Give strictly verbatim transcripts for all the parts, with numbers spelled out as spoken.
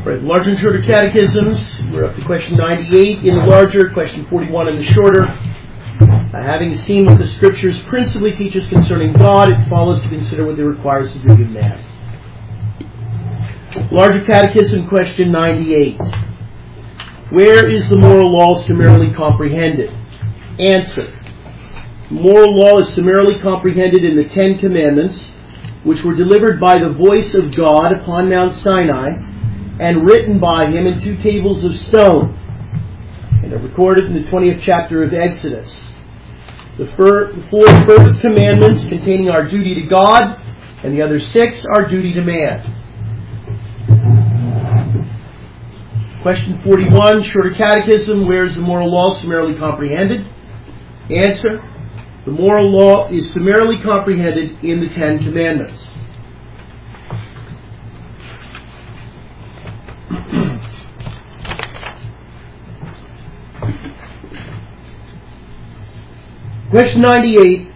Right, larger and shorter catechisms. We're up to question ninety-eight in the larger, question forty-one in the shorter. Uh, having seen what the Scriptures principally teach us concerning God, it follows to consider what they require us to do in man. Larger Catechism, question ninety-eight. Where is the moral law summarily comprehended? Answer. Moral law is summarily comprehended in the Ten Commandments, which were delivered by the voice of God upon Mount Sinai, and written by Him in two tables of stone, and are recorded in the twentieth chapter of Exodus. The four first commandments containing our duty to God, and the other six our duty to man. Question forty-one, Shorter Catechism, where is the moral law summarily comprehended? Answer. The moral law is summarily comprehended in the Ten Commandments. Question ninety-eight,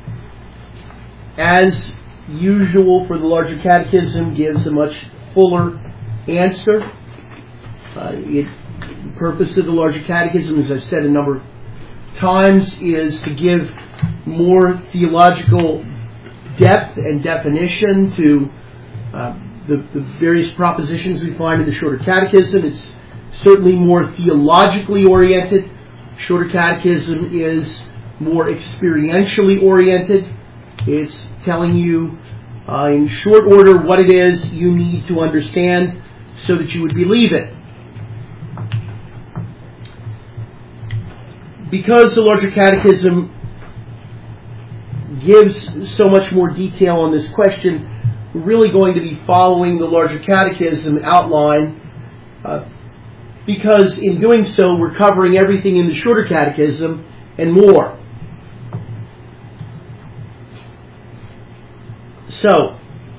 as usual for the larger catechism, gives a much fuller answer. Uh, it, the purpose of the larger catechism, as I've said a number of times, is to give more theological depth and definition to uh, the, the various propositions we find in the shorter catechism. It's certainly more theologically oriented. Shorter catechism is more experientially oriented. It's telling you uh, in short order what it is you need to understand so that you would believe it. Because the larger catechism gives so much more detail on this question, we're really going to be following the larger catechism outline, uh, because in doing so we're covering everything in the shorter catechism and more. So,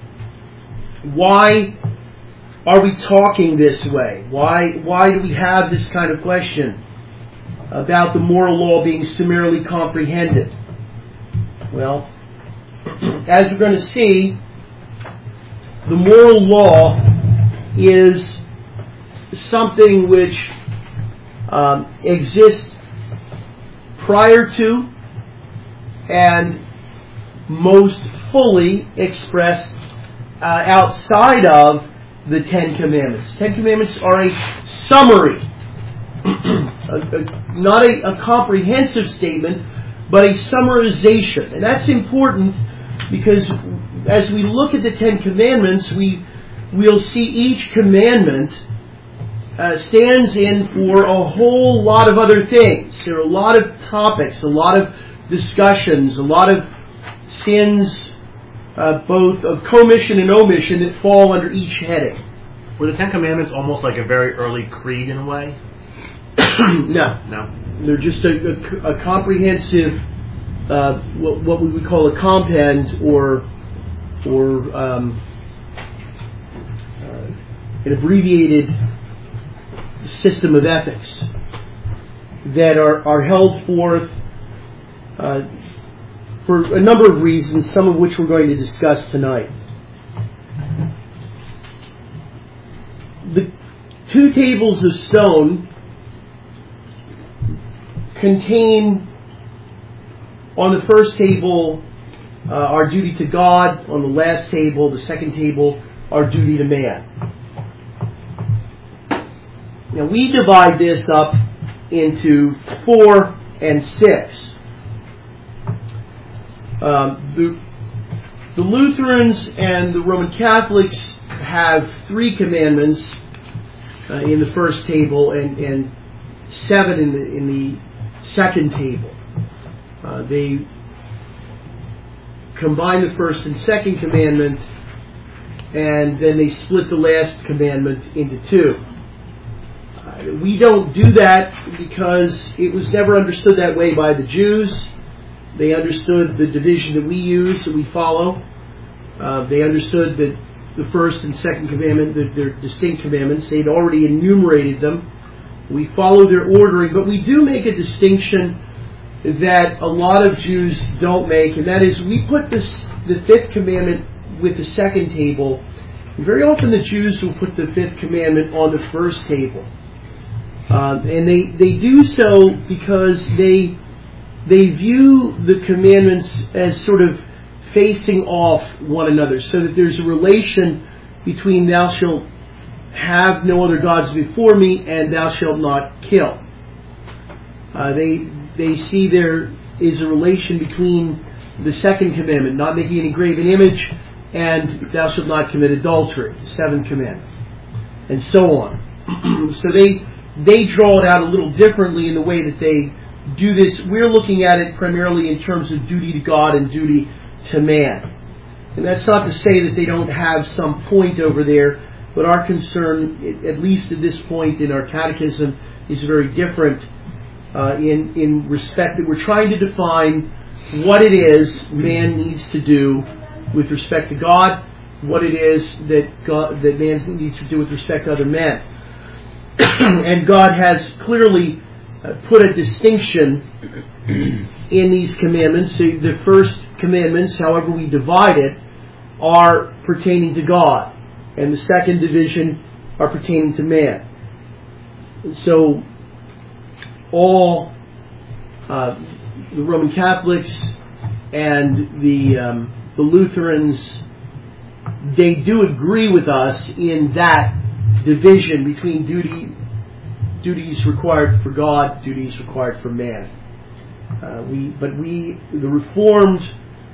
why are we talking this way? Why, why do we have this kind of question about the moral law being summarily comprehended? Well, as we're going to see, the moral law is something which um, exists prior to and most fully expressed uh, outside of the Ten Commandments. Ten Commandments are a summary, a, a, not a, a comprehensive statement, but a summarization. And that's important because as we look at the Ten Commandments, we we'll see each commandment uh, stands in for a whole lot of other things. There are a lot of topics, a lot of discussions, a lot of sins, uh, both of commission and omission, that fall under each heading. Were the Ten Commandments almost like a very early creed in a way? No. No. They're just a, a, a comprehensive, uh, what, what we would call a compend, or or um, uh, an abbreviated system of ethics that are, are held forth uh, for a number of reasons, some of which we're going to discuss tonight. The two tables of stone contain, on the first table, uh, our duty to God. On the last table, the second table, our duty to man. Now we divide this up into four and six. Um, the, the Lutherans and the Roman Catholics have three commandments uh, in the first table and, and seven in the in the second table. Uh, they combine the first and second commandment, and then they split the last commandment into two. Uh, we don't do that because it was never understood that way by the Jews. They understood the division that we use, that we follow. Uh, they understood that the first and second commandment, that they're distinct commandments. They'd already enumerated them. We follow their ordering, but we do make a distinction that a lot of Jews don't make, and that is we put this, the fifth commandment with the second table And very often the Jews will put the fifth commandment on the first table. Um, and they, they do so because they they view the commandments as sort of facing off one another, so that there's a relation between thou shalt have no other gods before me and thou shalt not kill. Uh, they they see there is a relation between the second commandment, not making any graven image, and thou shalt not commit adultery, the seventh commandment, and so on. So they they draw it out a little differently in the way that they do this. We're looking at it primarily in terms of duty to God and duty to man. And that's not to say that they don't have some point over there, but our concern, at least at this point in our catechism, is very different uh, in, in respect that we're trying to define what it is man needs to do with respect to God, what it is that God, that man needs to do with respect to other men. And God has clearly uh, put a distinction in these commandments. So the first commandments, however we divide it, are pertaining to God, and the second division are pertaining to man. So all uh, the Roman Catholics and the um, the Lutherans, they do agree with us in that division between duty duties required for God, duties required for man. Uh, we, but we, the Reformed,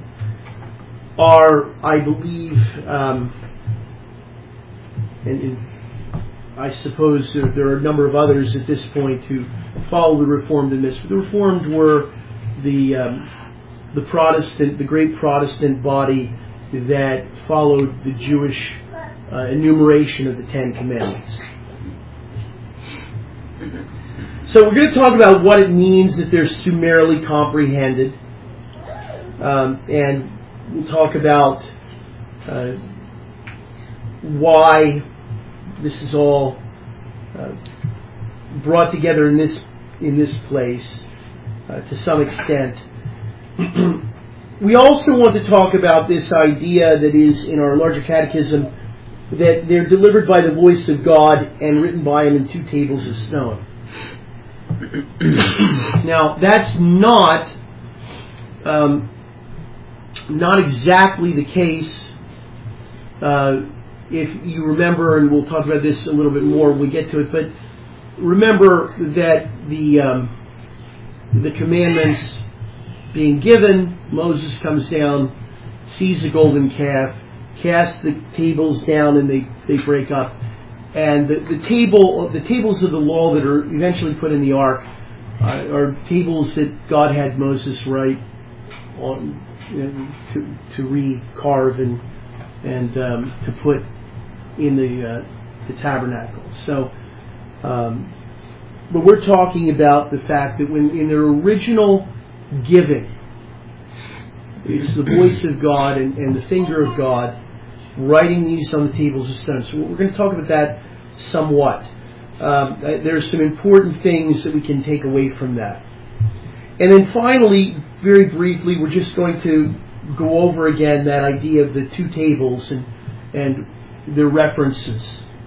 are, I believe, um, and, and I suppose there, there are a number of others at this point who follow the Reformed in this. But the Reformed were the um, the Protestant, the great Protestant body that followed the Jewish uh, enumeration of the Ten Commandments. So we're going to talk about what it means that they're summarily comprehended, um, and we'll talk about uh, why this is all uh, brought together in this in this place uh, to some extent. We also want to talk about this idea that is in our larger catechism, that they're delivered by the voice of God and written by Him in two tables of stone. Now, that's not um, not exactly the case. Uh, if you remember, and we'll talk about this a little bit more when we get to it, but remember that the um, the commandments being given, Moses comes down, sees the golden calf, casts the tables down, and they, they break up. And the, the table, the tables of the law that are eventually put in the ark uh, are tables that God had Moses write on, you know, to to recarve and and um, to put in the uh, the tabernacle. So, um, but we're talking about the fact that when in their original giving, it's the voice of God and, and the finger of God writing these on the tables of stone. So we're going to talk about that somewhat. Um, there are some important things that we can take away from that. And then finally, very briefly, we're just going to go over again that idea of the two tables and, and their references.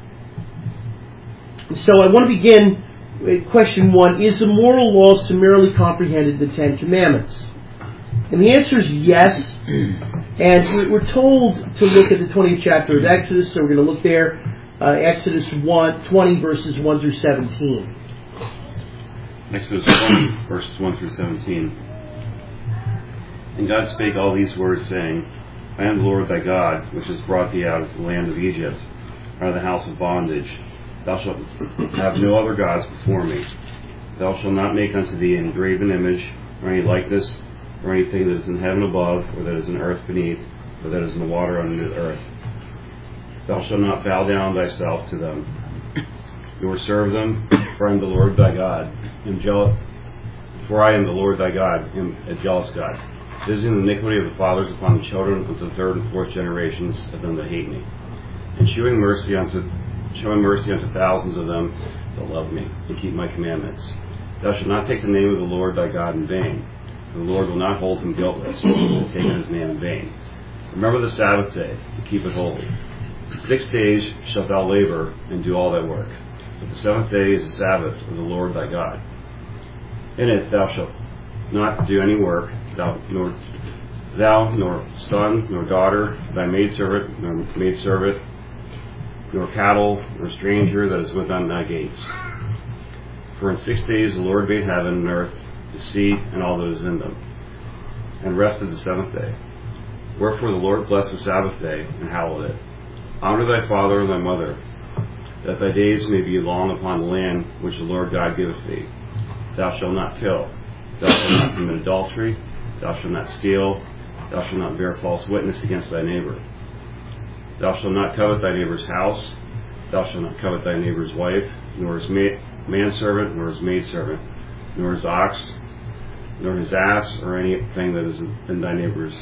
So I want to begin with question one. Is the moral law summarily comprehended in the Ten Commandments? And the answer is yes. And we're told to look at the twentieth chapter of Exodus, so we're going to look there. Uh, Exodus one, twenty, verses one through seventeen. Exodus twenty, verses one through seventeen. And God spake all these words, saying, I am the Lord thy God, which has brought thee out of the land of Egypt, out of the house of bondage. Thou shalt have no other gods before me. Thou shalt not make unto thee any graven image, or any likeness, or anything that is in heaven above, or that is in earth beneath, or that is in the water under the earth. Thou shalt not bow down thyself to them, nor serve them, for I am the Lord thy God, am jealous. For I am the Lord thy God, am a jealous God, visiting the iniquity of the fathers upon the children unto the third and fourth generations of them that hate me, and shewing mercy unto showing mercy unto thousands of them that love me and keep my commandments. Thou shalt not take the name of the Lord thy God in vain. The Lord will not hold him guiltless, who has taken his name in vain. Remember the Sabbath day, to keep it holy. Six days shalt thou labor and do all thy work. But the seventh day is the Sabbath of the Lord thy God. In it thou shalt not do any work, thou nor thou nor son nor daughter, thy maidservant nor maidservant, nor cattle, nor stranger that is within thy gates. For in six days the Lord made heaven and earth, the sea, and all that is in them, and rested the seventh day. Wherefore the Lord blessed the Sabbath day, and hallowed it. Honor thy father and thy mother, that thy days may be long upon the land which the Lord God giveth thee. Thou shalt not kill, thou shalt not commit adultery, thou shalt not steal, thou shalt not bear false witness against thy neighbor. Thou shalt not covet thy neighbor's house, thou shalt not covet thy neighbor's wife, nor his ma- manservant, nor his maidservant, nor his ox, nor his ass, or anything that is in thy neighbor's.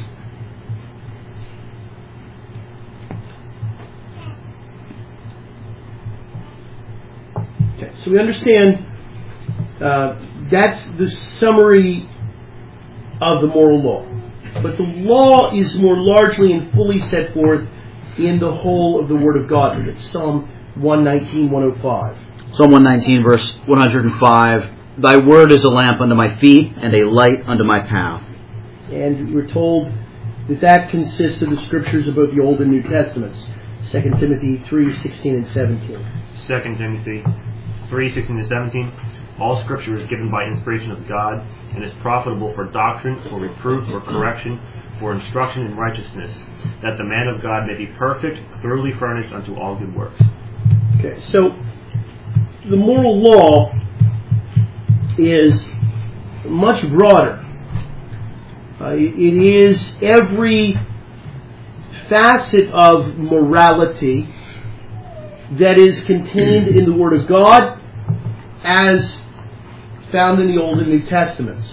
Okay, so we understand uh, that's the summary of the moral law. But the law is more largely and fully set forth in the whole of the Word of God. It's Psalm one nineteen, one oh five. Psalm one nineteen, verse one hundred five. Thy word is a lamp unto my feet and a light unto my path. And we're told that that consists of the scriptures of both the Old and New Testaments. Second Timothy three, sixteen and seventeen. Second Timothy three, sixteen and seventeen. All scripture is given by inspiration of God and is profitable for doctrine, for reproof, for correction, for instruction in righteousness, that the man of God may be perfect, thoroughly furnished unto all good works. Okay, so the moral law is much broader. Uh, it, it is every facet of morality that is contained in the Word of God as found in the Old and New Testaments.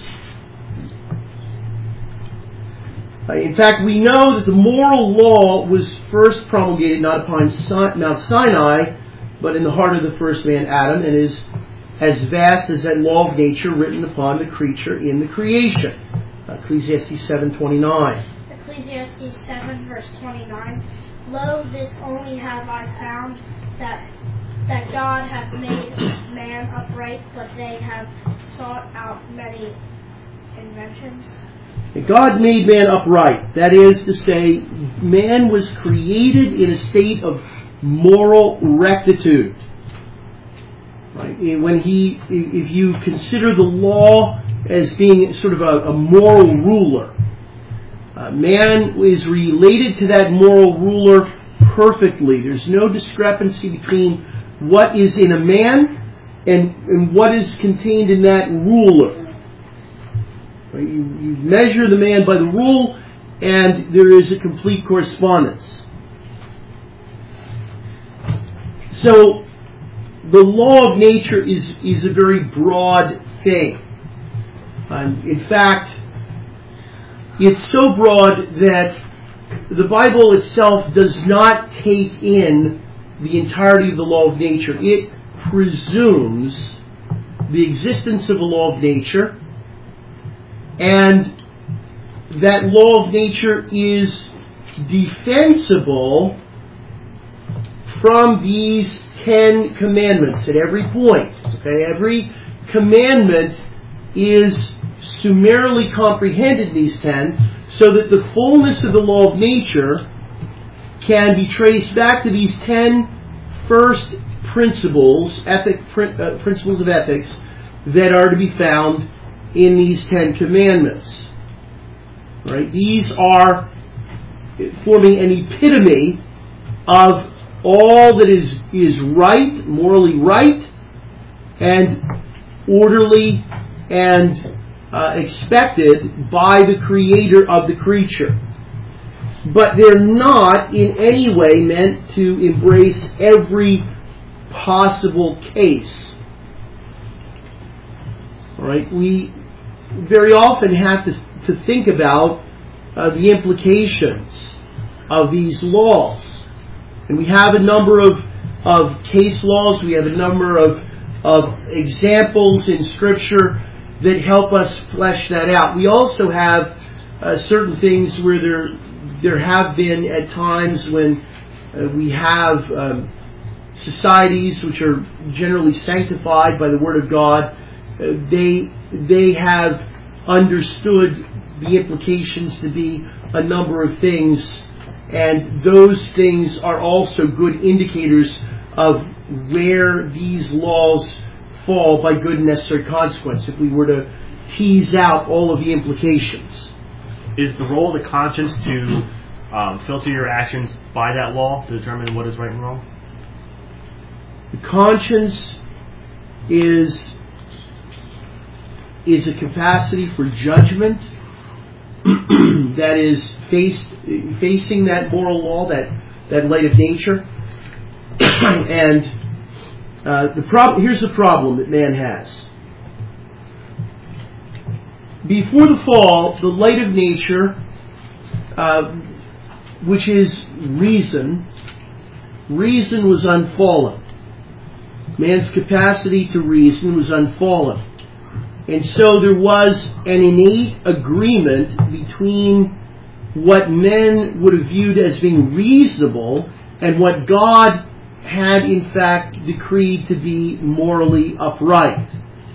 Uh, in fact, we know that the moral law was first promulgated not upon Sin- Mount Sinai, but in the heart of the first man, Adam, and is as vast as that law of nature written upon the creature in the creation. Ecclesiastes seven twenty-nine. Ecclesiastes seven, verse twenty-nine. Lo, this only have I found, that that God hath made man upright, but they have sought out many inventions. God made man upright. That is to say, man was created in a state of moral rectitude. Right? When he, if you consider the law as being sort of a, a moral ruler, uh, man is related to that moral ruler perfectly. There's no discrepancy between what is in a man and, and what is contained in that ruler. You, you measure the man by the rule, and there is a complete correspondence. So, the law of nature is, is a very broad thing. Um, in fact, it's so broad that the Bible itself does not take in the entirety of the law of nature. It presumes the existence of a law of nature, and that law of nature is defensible from these Ten Commandments at every point. Okay, every commandment is summarily comprehended in these ten, so that the fullness of the law of nature can be traced back to these ten first principles, ethic uh, principles of ethics, that are to be found in these Ten Commandments. Right? These are forming an epitome of all that is, is right, morally right, and orderly and uh, expected by the Creator of the creature. But they're not in any way meant to embrace every possible case. All right? We very often have to, to think about uh, the implications of these laws. And we have a number of, of case laws, we have a number of, of examples in Scripture that help us flesh that out. We also have uh, certain things where there, there have been at times when uh, we have um, societies which are generally sanctified by the Word of God. Uh, they they have understood the implications to be a number of things, and those things are also good indicators of where these laws fall by good and necessary consequence, if we were to tease out all of the implications. Is the role of the conscience to um, filter your actions by that law to determine what is right and wrong? The conscience is is a capacity for judgment that is faced, facing that moral law, that, that light of nature. And uh, the prob- here's the problem that man has. Before the fall, the light of nature, uh, which is reason, reason was unfallen. Man's capacity to reason was unfallen. And so there was an innate agreement between what men would have viewed as being reasonable and what God had in fact decreed to be morally upright.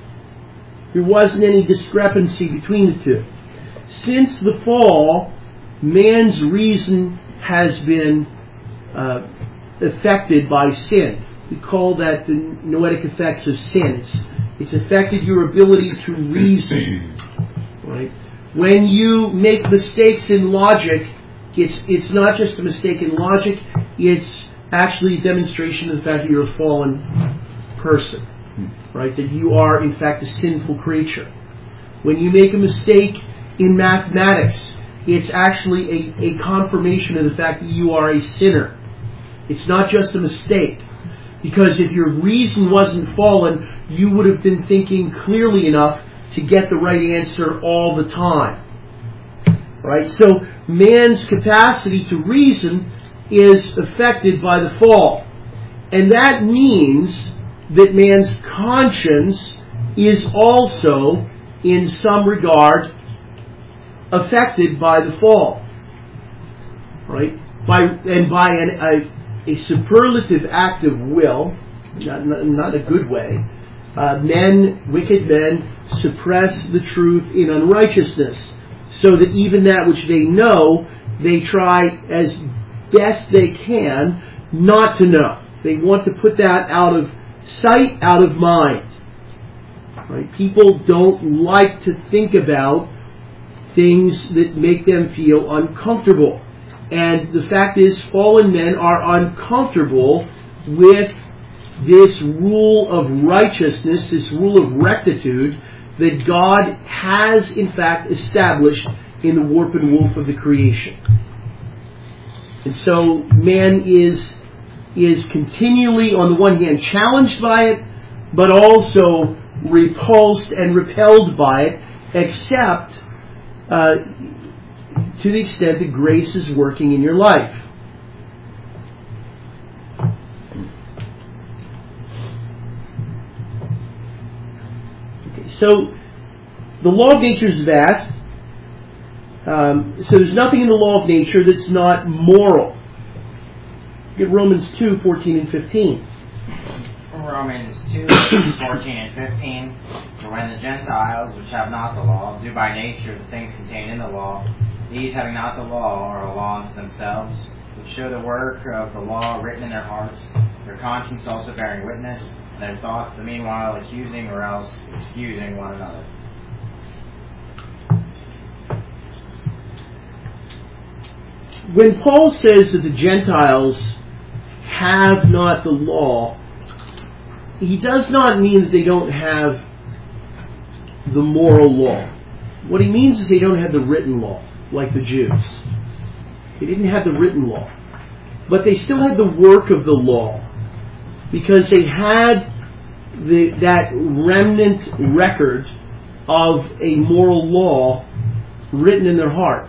There wasn't any discrepancy between the two. Since the fall, man's reason has been uh, affected by sin. We call that the noetic effects of sin. It's, it's affected your ability to reason. Right? When you make mistakes in logic, it's it's not just a mistake in logic, it's actually a demonstration of the fact that you're a fallen person. Right? That you are in fact a sinful creature. When you make a mistake in mathematics, it's actually a, a confirmation of the fact that you are a sinner. It's not just a mistake. Because if your reason wasn't fallen, you would have been thinking clearly enough to get the right answer all the time. Right? So man's capacity to reason is affected by the fall. And that means that man's conscience is also, in some regard, affected by the fall. Right? By and by an a A superlative act of will, not, not, not a good way, uh, men, wicked men, suppress the truth in unrighteousness, so that even that which they know, they try as best they can not to know. They want to put that out of sight, out of mind. Right? People don't like to think about things that make them feel uncomfortable. And the fact is, fallen men are uncomfortable with this rule of righteousness, this rule of rectitude that God has in fact established in the warp and woof of the creation. And so man is, is continually, on the one hand, challenged by it, but also repulsed and repelled by it, except uh, to the extent that grace is working in your life. Okay, so the law of nature is vast. Um, so there's nothing in the law of nature that's not moral. Get Romans two, fourteen and fifteen. Romans two, fourteen and fifteen. For when the Gentiles, which have not the law, do by nature the things contained in the law, these having not the law are a law unto themselves, which show the work of the law written in their hearts, their conscience also bearing witness, and their thoughts the meanwhile accusing or else excusing one another. When Paul says that the Gentiles have not the law, he does not mean that they don't have the moral law. What he means is they don't have the written law, like the Jews. They didn't have the written law. But they still had the work of the law, because they had the, that remnant record of a moral law written in their heart.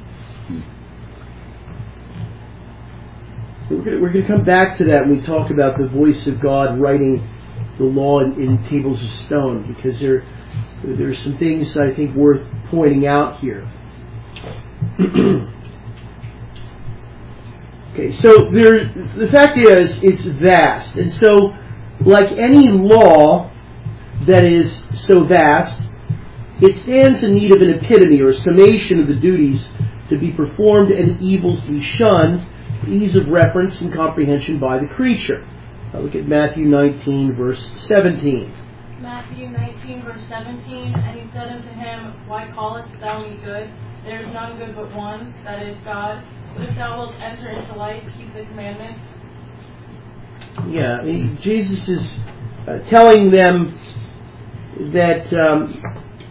We're going, to, we're going to come back to that when we talk about the voice of God writing the law in, in tables of stone, because there, there are some things I think worth pointing out here. Okay, Okay, so there, the fact is, it's vast. And so, like any law that is so vast, it stands in need of an epitome or summation of the duties to be performed and evils to be shunned, ease of reference and comprehension by the creature. Now look at Matthew nineteen, verse seventeen. Matthew nineteen, verse seventeen, and he said unto him, Why callest thou me good? There is none good but one, that is God. But if thou wilt enter into life, keep the commandments. Yeah, he, Jesus is uh, telling them that um,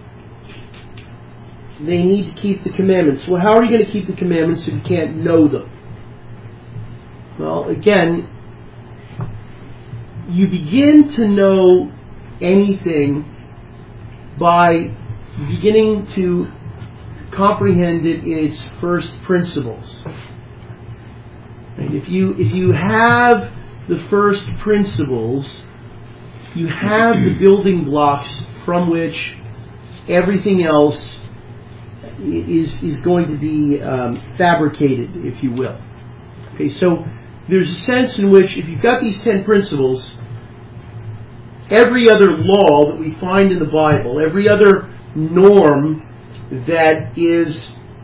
they need to keep the commandments. Well, how are you going to keep the commandments if you can't know them? Well, again, you begin to know anything by beginning to comprehend it in its first principles. And if you if you have the first principles, you have the building blocks from which everything else is is going to be um, fabricated, if you will. Okay, so there's a sense in which if you've got these ten principles, every other law that we find in the Bible, every other norm that is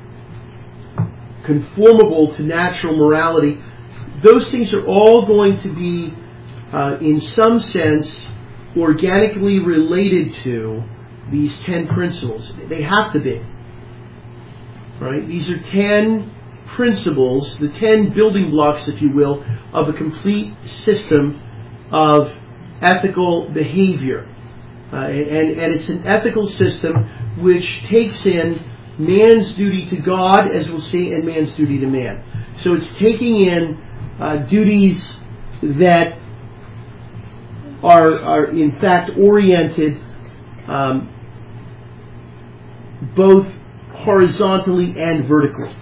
conformable to natural morality, those things are all going to be, uh, in some sense, organically related to these ten principles. They have to be. Right? These are ten principles, the ten building blocks, if you will, of a complete system of ethical behavior. Uh, and, and it's an ethical system which takes in man's duty to God, as we'll see, and man's duty to man. So it's taking in uh, duties that are, are in fact oriented um, both horizontally and vertically.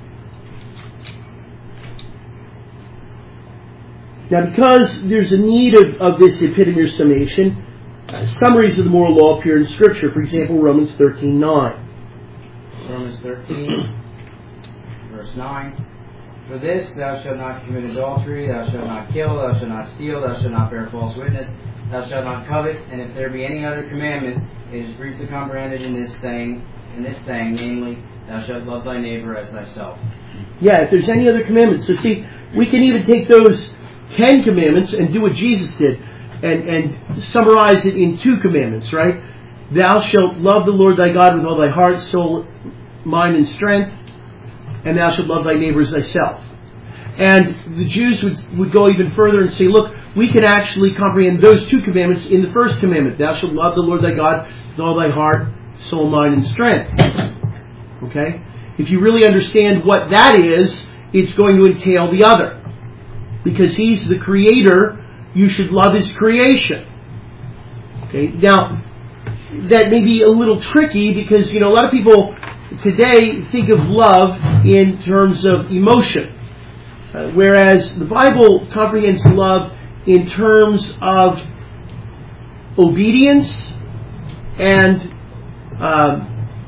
Now, because there's a need of, of this epitome or summation, uh, summaries of the moral law appear in Scripture. For example, Romans thirteen nine. Romans thirteen, verse nine. For this, thou shalt not commit adultery, thou shalt not kill, thou shalt not steal, thou shalt not bear false witness, thou shalt not covet, and if there be any other commandment, it is briefly comprehended in this saying, in this saying, namely, thou shalt love thy neighbor as thyself. Yeah, if there's any other commandments. So see, we can even take those ten commandments and do what Jesus did and, and summarize it in two commandments, right? Thou shalt love the Lord thy God with all thy heart, soul, mind, and strength, and thou shalt love thy neighbor as thyself. And the Jews would, would go even further and say, look, we can actually comprehend those two commandments in the first commandment. Thou shalt love the Lord thy God with all thy heart, soul, mind, and strength. Okay? If you really understand what that is, it's going to entail the other. Because He's the Creator, you should love His creation. Okay? Now, that may be a little tricky because, you know, a lot of people today think of love in terms of emotion. Uh, whereas the Bible comprehends love in terms of obedience and uh,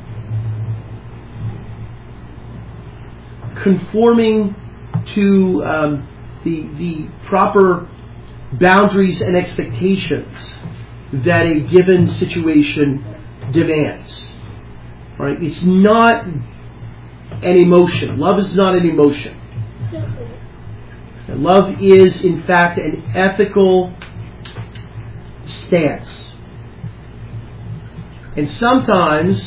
conforming to um, the, the proper boundaries and expectations that a given situation demands. Right? It's not an emotion. Love is not an emotion. And love is, in fact, an ethical stance. And sometimes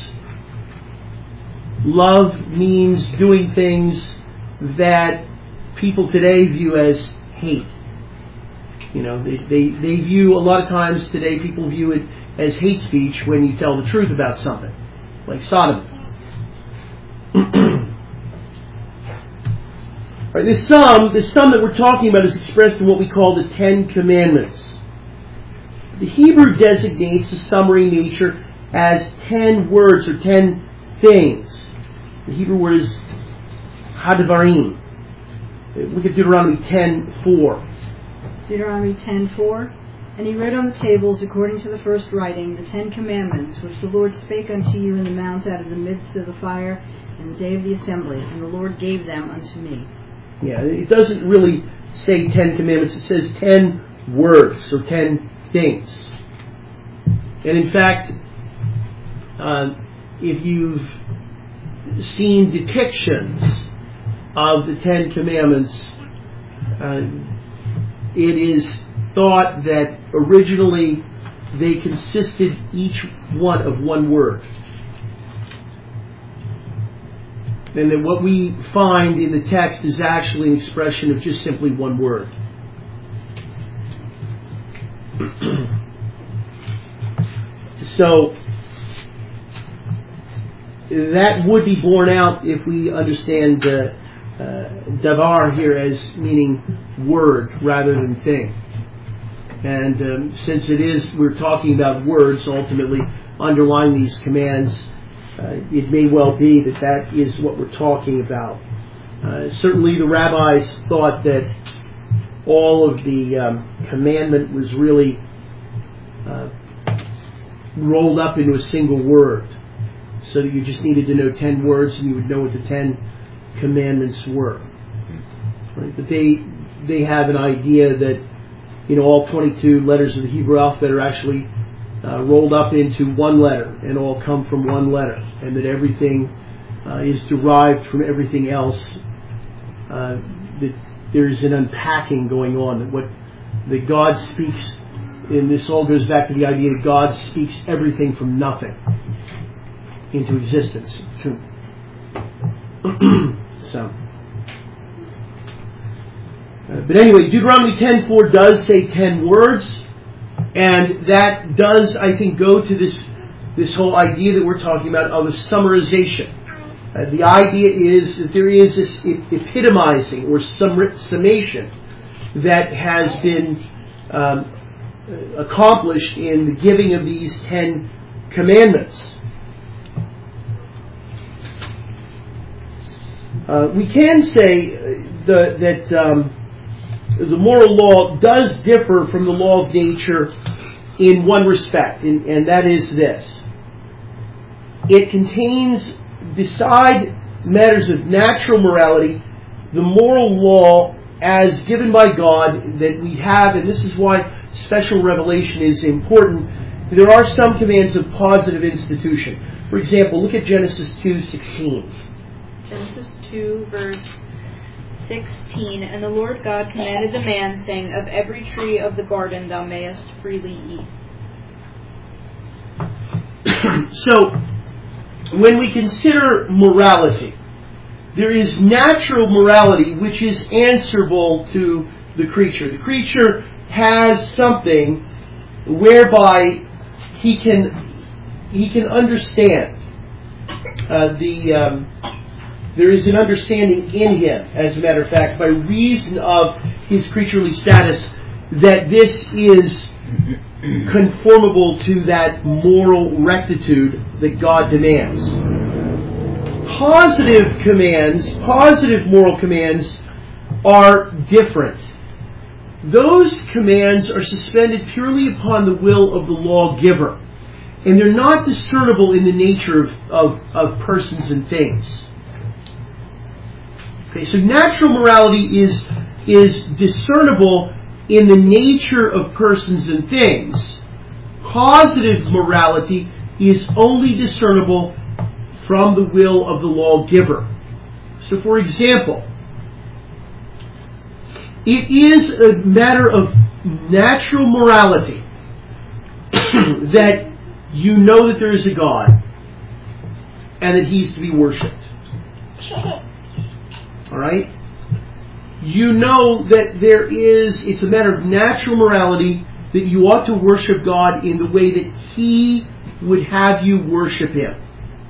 love means doing things that people today view as hate. You know, they, they, they view, a lot of times today, people view it as hate speech when you tell the truth about something, like sodomy. Right, this sum, this sum that we're talking about is expressed in what we call the Ten Commandments. The Hebrew designates the summary nature as ten words or ten things. The Hebrew word is hadvarim. Look at Deuteronomy ten four. Deuteronomy ten four. And he wrote on the tables, according to the first writing, the Ten Commandments, which the Lord spake unto you in the mount out of the midst of the fire in the day of the assembly, and the Lord gave them unto me. Yeah, it doesn't really say ten commandments. It says ten words or ten things. And in fact, uh, if you've seen depictions of the Ten Commandments, uh, it is thought that originally they consisted each one of one word. And that what we find in the text is actually an expression of just simply one word. So, that would be borne out if we understand uh, uh, davar here as meaning word rather than thing. And um, since it is, we're talking about words ultimately underlying these commands, uh, it may well be that that is what we're talking about. Uh, certainly the rabbis thought that all of the um, commandment was really uh, rolled up into a single word, so that you just needed to know ten words and you would know what the ten commandments were. Right? But they they have an idea that, you know, all twenty-two letters of the Hebrew alphabet are actually uh, rolled up into one letter and all come from one letter, and that everything uh, is derived from everything else. Uh, that there's an unpacking going on. That what that God speaks, and this all goes back to the idea that God speaks everything from nothing into existence. So, uh, but anyway, Deuteronomy ten four does say ten words, and that does, I think, go to this this whole idea that we're talking about of a summarization. Uh, the idea is that there is this epitomizing or summation that has been um, accomplished in the giving of these Ten Commandments. Uh, we can say the, that um, the moral law does differ from the law of nature in one respect, and, and that is this. It contains, beside matters of natural morality, the moral law as given by God that we have, and this is why special revelation is important. There are some commands of positive institution. For example, look at Genesis two sixteen. Genesis two, verse sixteen. And the Lord God commanded the man, saying, of every tree of the garden thou mayest freely eat. So, when we consider morality, there is natural morality which is answerable to the creature. The creature has something whereby he can he can understand. Uh, the um, there is an understanding in him, as a matter of fact, by reason of his creaturely status, that this is conformable to that moral rectitude that God demands. Positive commands, positive moral commands, are different. Those commands are suspended purely upon the will of the lawgiver, and they're not discernible in the nature of, of, of persons and things. Okay, so natural morality is, is discernible in the nature of persons and things. Positive morality is only discernible from the will of the lawgiver. So, for example, it is a matter of natural morality that you know that there is a God and that He's to be worshipped. Alright? You know that there is, it's a matter of natural morality that you ought to worship God in the way that He would have you worship Him.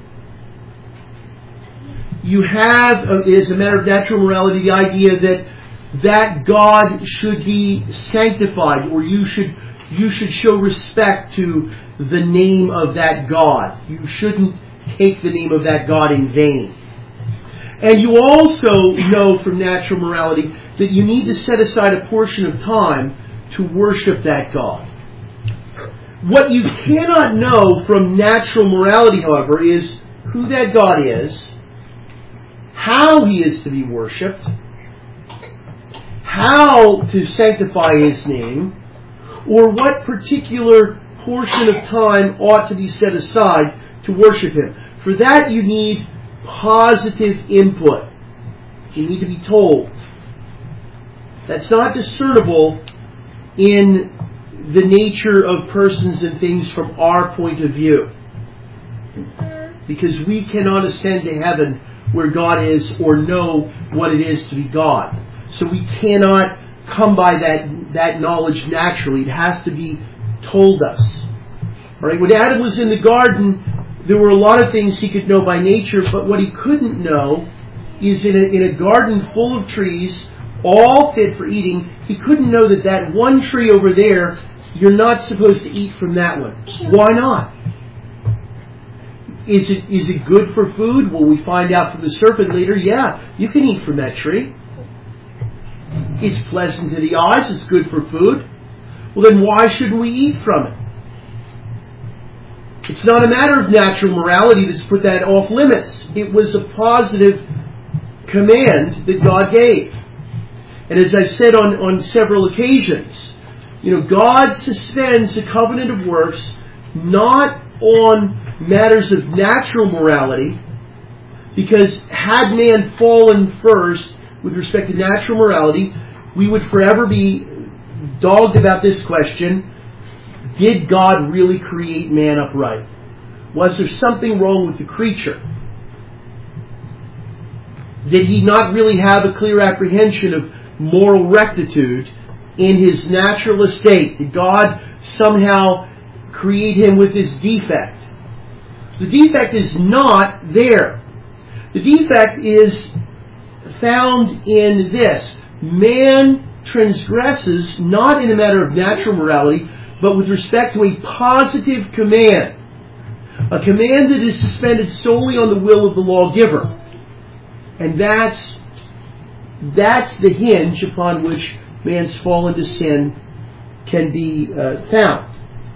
You have, it is a matter of natural morality, the idea that that God should be sanctified, or you should you should show respect to the name of that God. You shouldn't take the name of that God in vain. And you also know from natural morality that you need to set aside a portion of time to worship that God. What you cannot know from natural morality, however, is who that God is, how He is to be worshipped, how to sanctify His name, or what particular portion of time ought to be set aside to worship Him. For that you need positive input. You need to be told. That's not discernible in the nature of persons and things from our point of view. Because we cannot ascend to heaven where God is or know what it is to be God. So we cannot come by that, that knowledge naturally. It has to be told us. All right? When Adam was in the garden, there were a lot of things he could know by nature, but what he couldn't know is in a, in a garden full of trees, all fit for eating, he couldn't know that that one tree over there, you're not supposed to eat from that one. Why not? Is it is it good for food? Well, we find out from the serpent later, yeah, you can eat from that tree. It's pleasant to the eyes, it's good for food. Well, then why shouldn't we eat from it? It's not a matter of natural morality that's put that off limits. It was a positive command that God gave. And as I said on, on several occasions, you know, God suspends the covenant of works not on matters of natural morality, because had man fallen first with respect to natural morality, we would forever be dogged about this question: did God really create man upright? Was there something wrong with the creature? Did he not really have a clear apprehension of moral rectitude in his natural estate? Did God somehow create him with this defect? The defect is not there. The defect is found in this: man transgresses not in a matter of natural morality, but with respect to a positive command. A command that is suspended solely on the will of the lawgiver. And that's, that's the hinge upon which man's fall into sin can be uh, found.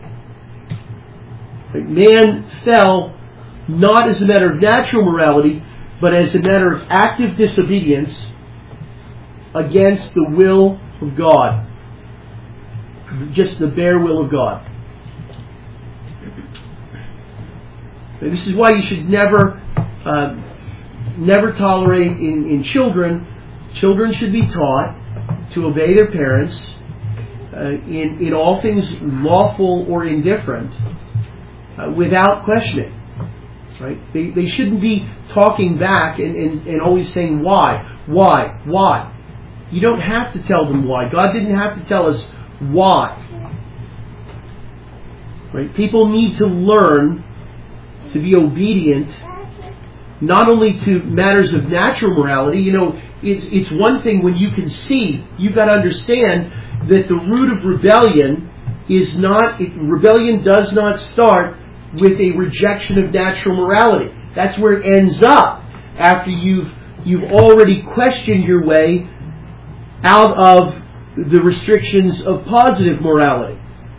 Man fell not as a matter of natural morality, but as a matter of active disobedience against the will of God. Just the bare will of God. And this is why you should never uh, never tolerate in, in children. Children should be taught to obey their parents uh, in, in all things lawful or indifferent uh, without questioning. Right? They, they shouldn't be talking back and, and, and always saying why, why, why. You don't have to tell them why. God didn't have to tell us why. Right? People need to learn to be obedient, not only to matters of natural morality. You know, it's it's one thing when you can see. You've got to understand that the root of rebellion is not. It, rebellion does not start with a rejection of natural morality. That's where it ends up after you've you've already questioned your way out of the restrictions of positive morality.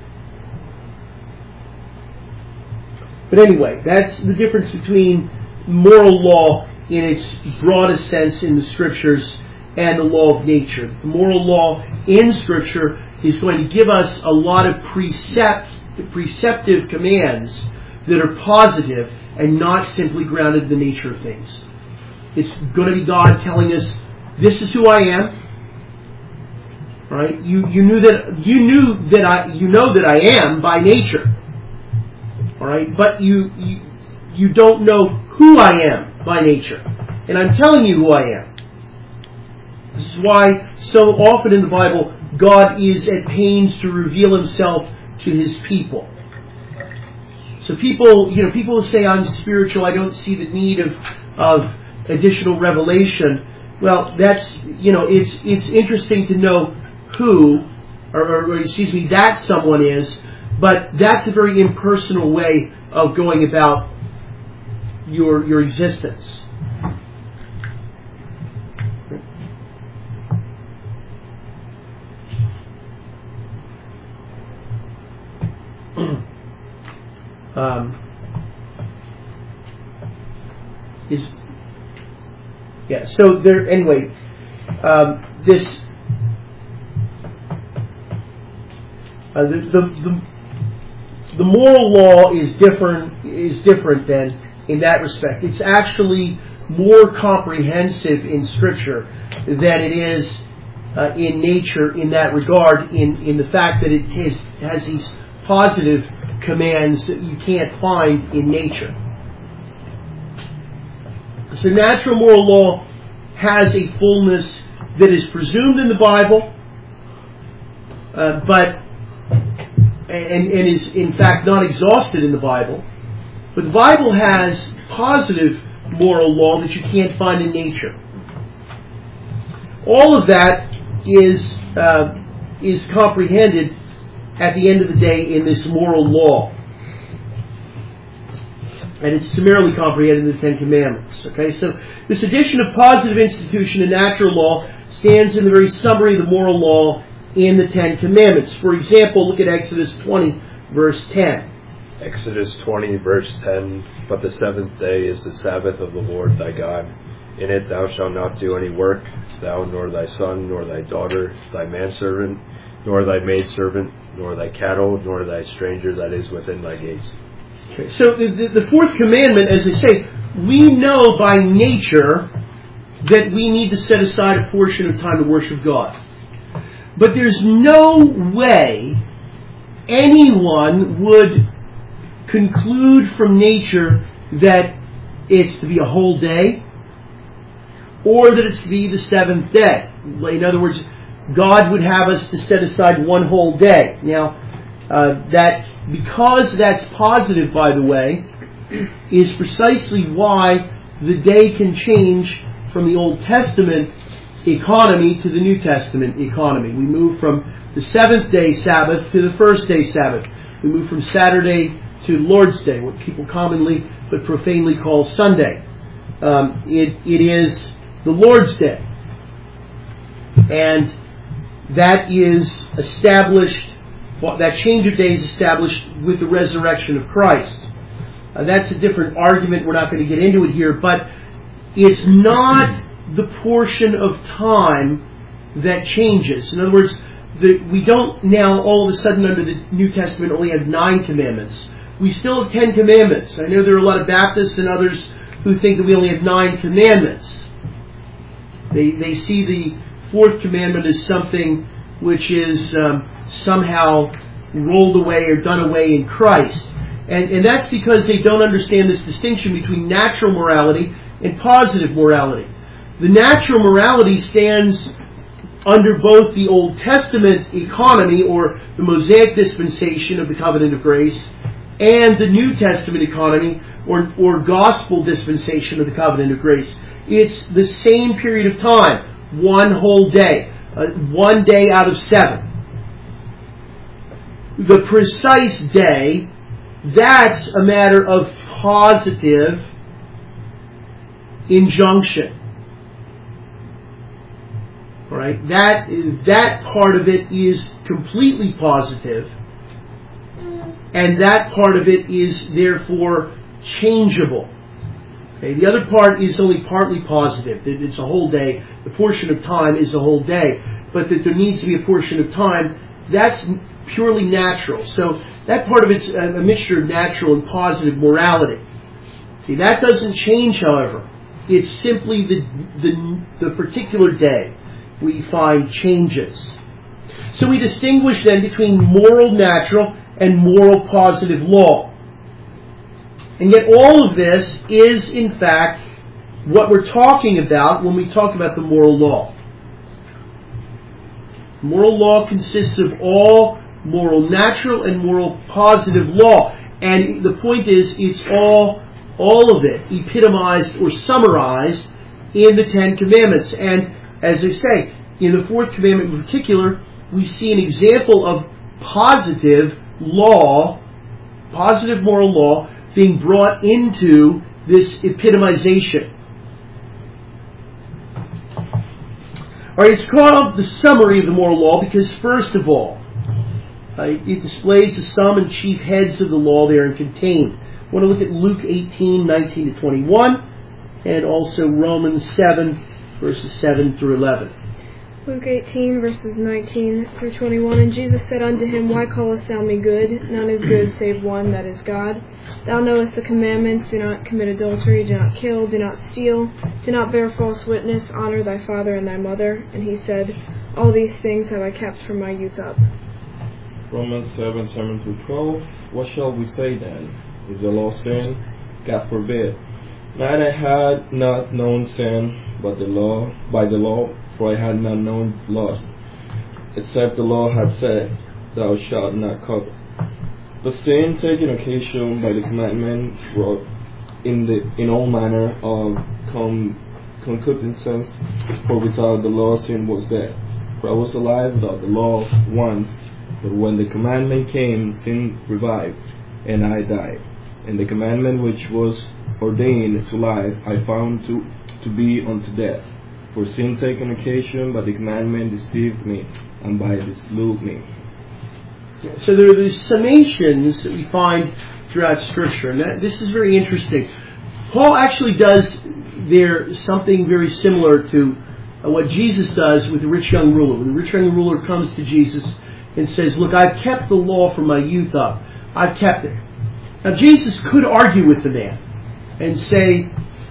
But anyway, that's the difference between moral law in its broadest sense in the Scriptures and the law of nature. The moral law in Scripture is going to give us a lot of precept, preceptive commands that are positive and not simply grounded in the nature of things. It's going to be God telling us, this is who I am. Right? You you knew that you knew that I you know that I am by nature. All right, but you, you you don't know who I am by nature, and I'm telling you who I am. This is why so often in the Bible God is at pains to reveal Himself to His people. So people, you know, people say I'm spiritual. I don't see the need of of additional revelation. Well, that's you know, it's it's interesting to know who, or, or, or excuse me, that someone is, but that's a very impersonal way of going about your your existence. um, is yeah. So there. Anyway, um, this. Uh, the, the, the, the moral law is different, is different than in that respect. It's actually more comprehensive in Scripture than it is uh, in nature in that regard, in, in the fact that it has, has these positive commands that you can't find in nature. So natural moral law has a fullness that is presumed in the Bible, uh, but and, and is in fact not exhausted in the Bible. But the Bible has positive moral law that you can't find in nature. All of that is uh, is comprehended at the end of the day in this moral law. And it's summarily comprehended in the Ten Commandments. Okay, so this addition of positive institution and natural law stands in the very summary of the moral law in the Ten Commandments. For example, look at Exodus twenty, verse ten. Exodus twenty, verse ten, But the seventh day is the Sabbath of the Lord thy God. In it thou shalt not do any work, thou nor thy son, nor thy daughter, thy manservant, nor thy maidservant, nor thy cattle, nor thy stranger that is within thy gates. Okay, so the, the fourth commandment, as I say, we know by nature that we need to set aside a portion of time to worship God. But there's no way anyone would conclude from nature that it's to be a whole day or that it's to be the seventh day. In other words, God would have us to set aside one whole day. Now, uh, that because that's positive, by the way, is precisely why the day can change from the Old Testament economy to the New Testament economy. We move from the seventh day Sabbath to the first day Sabbath. We move from Saturday to Lord's Day, what people commonly but profanely call Sunday. Um, it, it is the Lord's Day. And that is established, well, that change of days is established with the resurrection of Christ. Uh, that's a different argument. We're not going to get into it here, but it's not the portion of time that changes. In other words, the, we don't now all of a sudden under the New Testament only have nine commandments. We still have ten commandments. I know there are a lot of Baptists and others who think that we only have nine commandments. They they see the fourth commandment as something which is um, somehow rolled away or done away in Christ. And, and that's because they don't understand this distinction between natural morality and positive morality. The natural morality stands under both the Old Testament economy, or the Mosaic dispensation of the covenant of grace, and the New Testament economy, or, or gospel dispensation of the covenant of grace. It's the same period of time, one whole day, uh, one day out of seven. The precise day, that's a matter of positive injunction. All right, that is, that part of it is completely positive, and that part of it is therefore changeable. Okay, the other part is only partly positive. That it's a whole day. The portion of time is a whole day, but that there needs to be a portion of time, that's purely natural. So that part of it's a, a mixture of natural and positive morality. See, that doesn't change, however. It's simply the the, the particular day we find changes. So we distinguish then between moral natural and moral positive law. And yet all of this is in fact what we're talking about when we talk about the moral law. Moral law consists of all moral natural and moral positive law. And the point is, it's all, all of it epitomized or summarized in the Ten Commandments. And as I say, in the fourth commandment in particular, we see an example of positive law, positive moral law, being brought into this epitomization. All right, it's called the summary of the moral law because, first of all, uh, it displays the sum and chief heads of the law therein contained. I want to look at Luke eighteen, nineteen to twenty-one, and also Romans seven, verses seven through eleven. Luke eighteen, verses nineteen through twenty-one. And Jesus said unto him, Why callest thou me good? None is good save one, that is God. Thou knowest the commandments, do not commit adultery, do not kill, do not steal, do not bear false witness, honor thy father and thy mother. And he said, All these things have I kept from my youth up. Romans seven, seven through twelve. What shall we say then? Is the law sin? God forbid. Man, I had not known sin, but the law, by the law, for I had not known lust, except the law had said, Thou shalt not covet. But sin, taking occasion by the commandment, wrought in the in all manner of con, concupiscence, for without the law sin was dead. For I was alive without the law once, but when the commandment came, sin revived, and I died. And the commandment which was ordained to life I found to, to be unto death. For sin taken occasion by the commandment deceived me, and by it slew me. So there are these summations that we find throughout Scripture, and that, this is very interesting. Paul actually does there something very similar to uh, what Jesus does with the rich young ruler. When the rich young ruler comes to Jesus and says, Look, I've kept the law from my youth up. I've kept it. Now Jesus could argue with the man and say,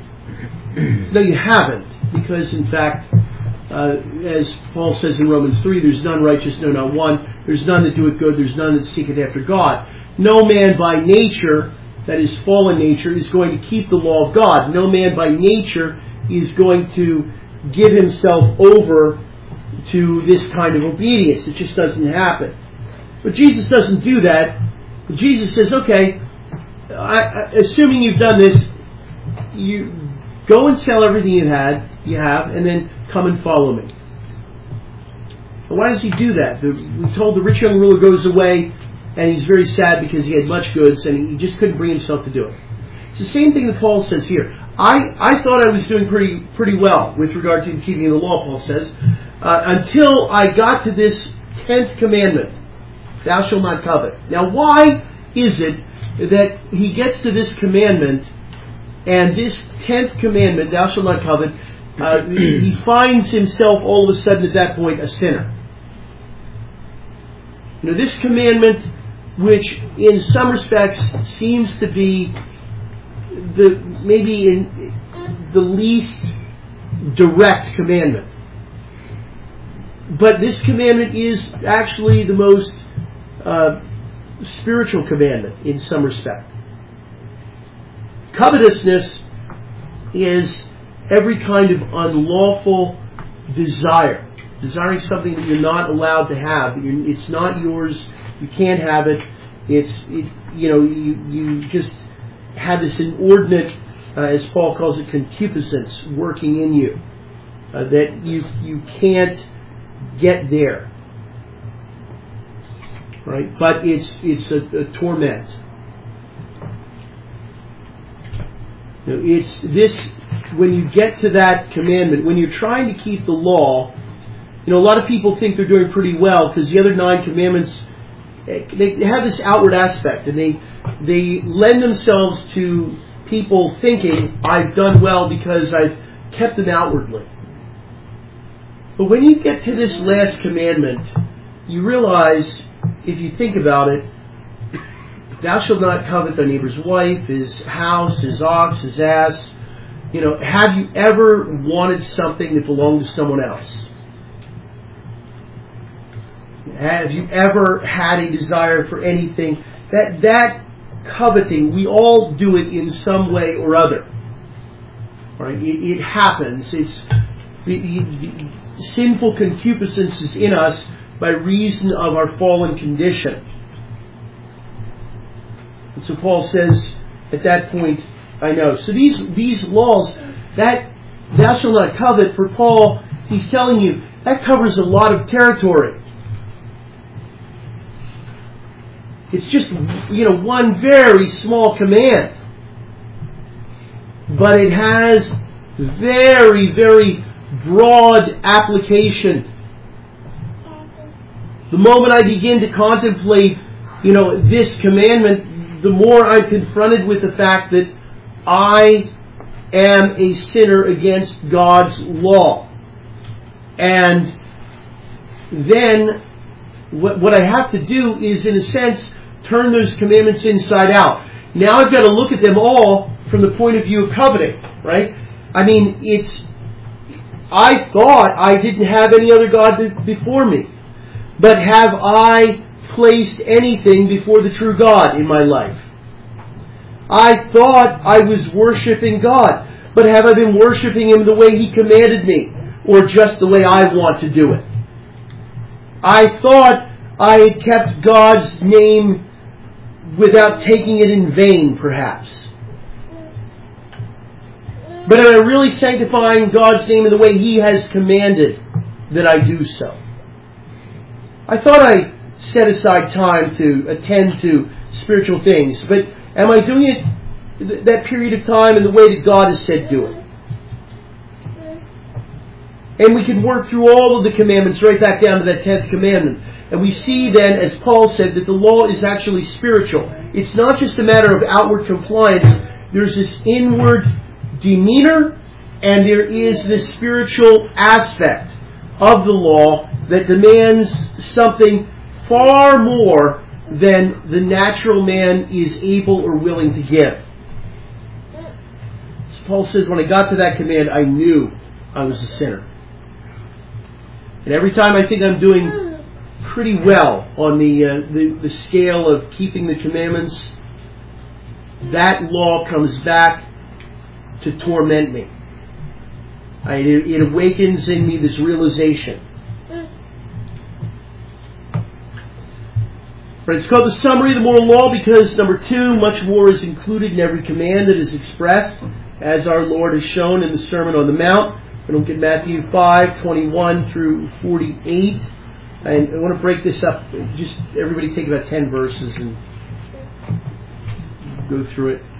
No, you haven't. Because, in fact, uh, as Paul says in Romans three, there's none righteous, no, not one. There's none that doeth good, there's none that seeketh after God. No man by nature, that is fallen nature, is going to keep the law of God. No man by nature is going to give himself over to this kind of obedience. It just doesn't happen. But Jesus doesn't do that. Jesus says, okay, I, I, assuming you've done this, you go and sell everything you had, you have, and then come and follow me. But why does he do that? The, we told the rich young ruler goes away, and he's very sad because he had much goods, and he just couldn't bring himself to do it. It's the same thing that Paul says here. I, I thought I was doing pretty pretty well with regard to keeping the law, Paul says, uh, until I got to this tenth commandment, thou shalt not covet. Now, why is it that he gets to this commandment, and this tenth commandment, thou shalt not covet, uh, he finds himself all of a sudden at that point a sinner? You know, this commandment, which in some respects seems to be the maybe in the least direct commandment, but this commandment is actually the most uh, spiritual commandment in some respect. Covetousness is every kind of unlawful desire, desiring something that you're not allowed to have. It's not yours. You can't have it. It's it, you know you you just have this inordinate, uh, as Paul calls it, concupiscence working in you, uh, that you you can't get there. Right, but it's it's a, a torment. You know, it's this when you get to that commandment, when you're trying to keep the law. You know, a lot of people think they're doing pretty well because the other nine commandments, they have this outward aspect, and they they lend themselves to people thinking, I've done well because I've kept them outwardly. But when you get to this last commandment, you realize, if you think about it, thou shalt not covet thy neighbor's wife, his house, his ox, his ass. You know, have you ever wanted something that belonged to someone else? Have you ever had a desire for anything? That that coveting, we all do it in some way or other. Right? It, it happens. It's the, the sinful concupiscence is in us by reason of our fallen condition. And so Paul says, at that point, I know. So these these laws, that thou shalt not covet, for Paul, he's telling you, that covers a lot of territory. It's just, you know, one very small command. But it has very, very broad application. The moment I begin to contemplate, you know, this commandment, the more I'm confronted with the fact that I am a sinner against God's law. And then what, what I have to do is, in a sense, turn those commandments inside out. Now I've got to look at them all from the point of view of coveting, right? I mean, it's, I thought I didn't have any other God before me. But have I placed anything before the true God in my life? I thought I was worshiping God, but have I been worshiping Him the way He commanded me, or just the way I want to do it? I thought I had kept God's name without taking it in vain, perhaps. But am I really sanctifying God's name in the way He has commanded that I do so? I thought I set aside time to attend to spiritual things, but am I doing it that period of time in the way that God has said do it? And we can work through all of the commandments right back down to that tenth commandment. And we see then, as Paul said, that the law is actually spiritual. It's not just a matter of outward compliance. There's this inward demeanor, and there is this spiritual aspect of the law that demands something far more than the natural man is able or willing to give. So Paul says, when I got to that command, I knew I was a sinner. And every time I think I'm doing pretty well on the, uh, the, the scale of keeping the commandments, that law comes back to torment me. I, it, it awakens in me this realization. But it's called the summary of the moral law because, number two, much more is included in every command that is expressed, as our Lord has shown in the Sermon on the Mount. We don't get Matthew five, twenty-one through forty-eight. And I want to break this up. Just everybody take about ten verses and go through it.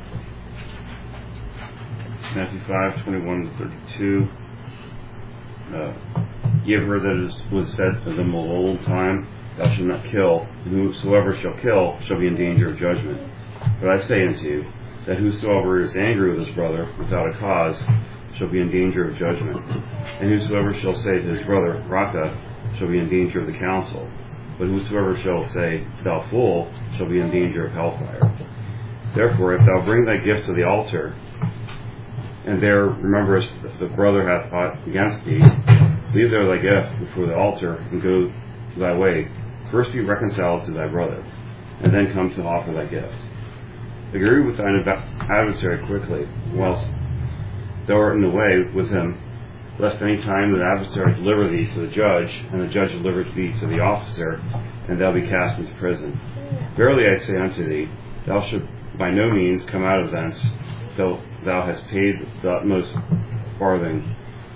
Matthew five, twenty-one to thirty-two. Uh, ye have heard that it was said of them of old time, thou shalt not kill, and whosoever shall kill shall be in danger of judgment. But I say unto you, that whosoever is angry with his brother without a cause shall be in danger of judgment. And whosoever shall say to his brother, Raca, shall be in danger of the council. But whosoever shall say, thou fool, shall be in danger of hellfire. Therefore, if thou bring thy gift to the altar, and there rememberest that the brother hath fought against thee, leave there thy gift before the altar, and go thy way. First be reconciled to thy brother, and then come to offer thy gift. Agree with thine adversary quickly, whilst thou art in the way with him, lest any time the adversary deliver thee to the judge, and the judge deliver thee to the officer, and thou be cast into prison. Verily I say unto thee, thou shalt by no means come out of thence, till thou hast paid the utmost farthing.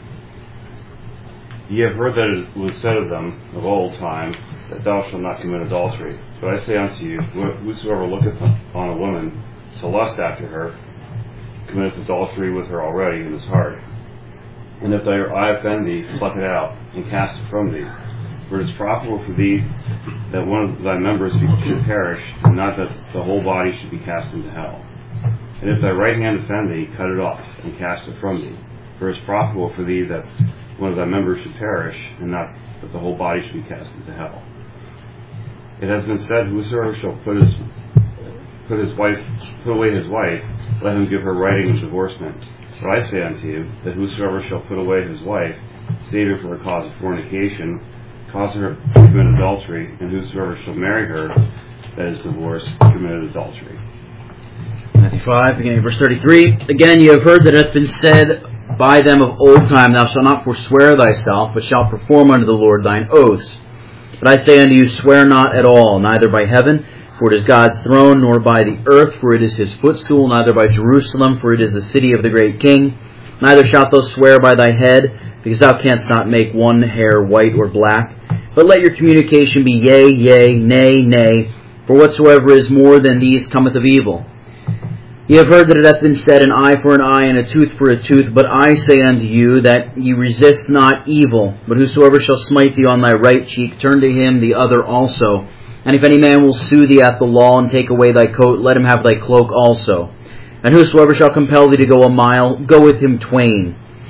Ye have heard that it was said of them of old time, that thou shalt not commit adultery. But I say unto you, whosoever looketh on a woman to lust after her, committeth adultery with her already in his heart. And if thy eye offend thee, pluck it out, and cast it from thee. For it is profitable for thee that one of thy members should perish, and not that the whole body should be cast into hell. And if thy right hand offend thee, cut it off, and cast it from thee. For it is profitable for thee that one of thy members should perish, and not that the whole body should be cast into hell. It has been said, whosoever shall put his put his wife put away his wife, let him give her writing of divorcement. But I say unto you, that whosoever shall put away his wife, save her for a cause of fornication, cause her to commit adultery, and whosoever shall marry her that is divorced committed adultery. Matthew five, beginning of verse thirty-three. Again, ye have heard that it hath been said by them of old time, thou shalt not forswear thyself, but shalt perform unto the Lord thine oaths. But I say unto you, swear not at all, neither by heaven, for it is God's throne, nor by the earth, for it is his footstool, neither by Jerusalem, for it is the city of the great king. Neither shalt thou swear by thy head, because thou canst not make one hair white or black. But let your communication be yea, yea, nay, nay, for whatsoever is more than these cometh of evil. Ye have heard that it hath been said, an eye for an eye, and a tooth for a tooth. But I say unto you, that ye resist not evil. But whosoever shall smite thee on thy right cheek, turn to him the other also. And if any man will sue thee at the law, and take away thy coat, let him have thy cloak also. And whosoever shall compel thee to go a mile, go with him twain.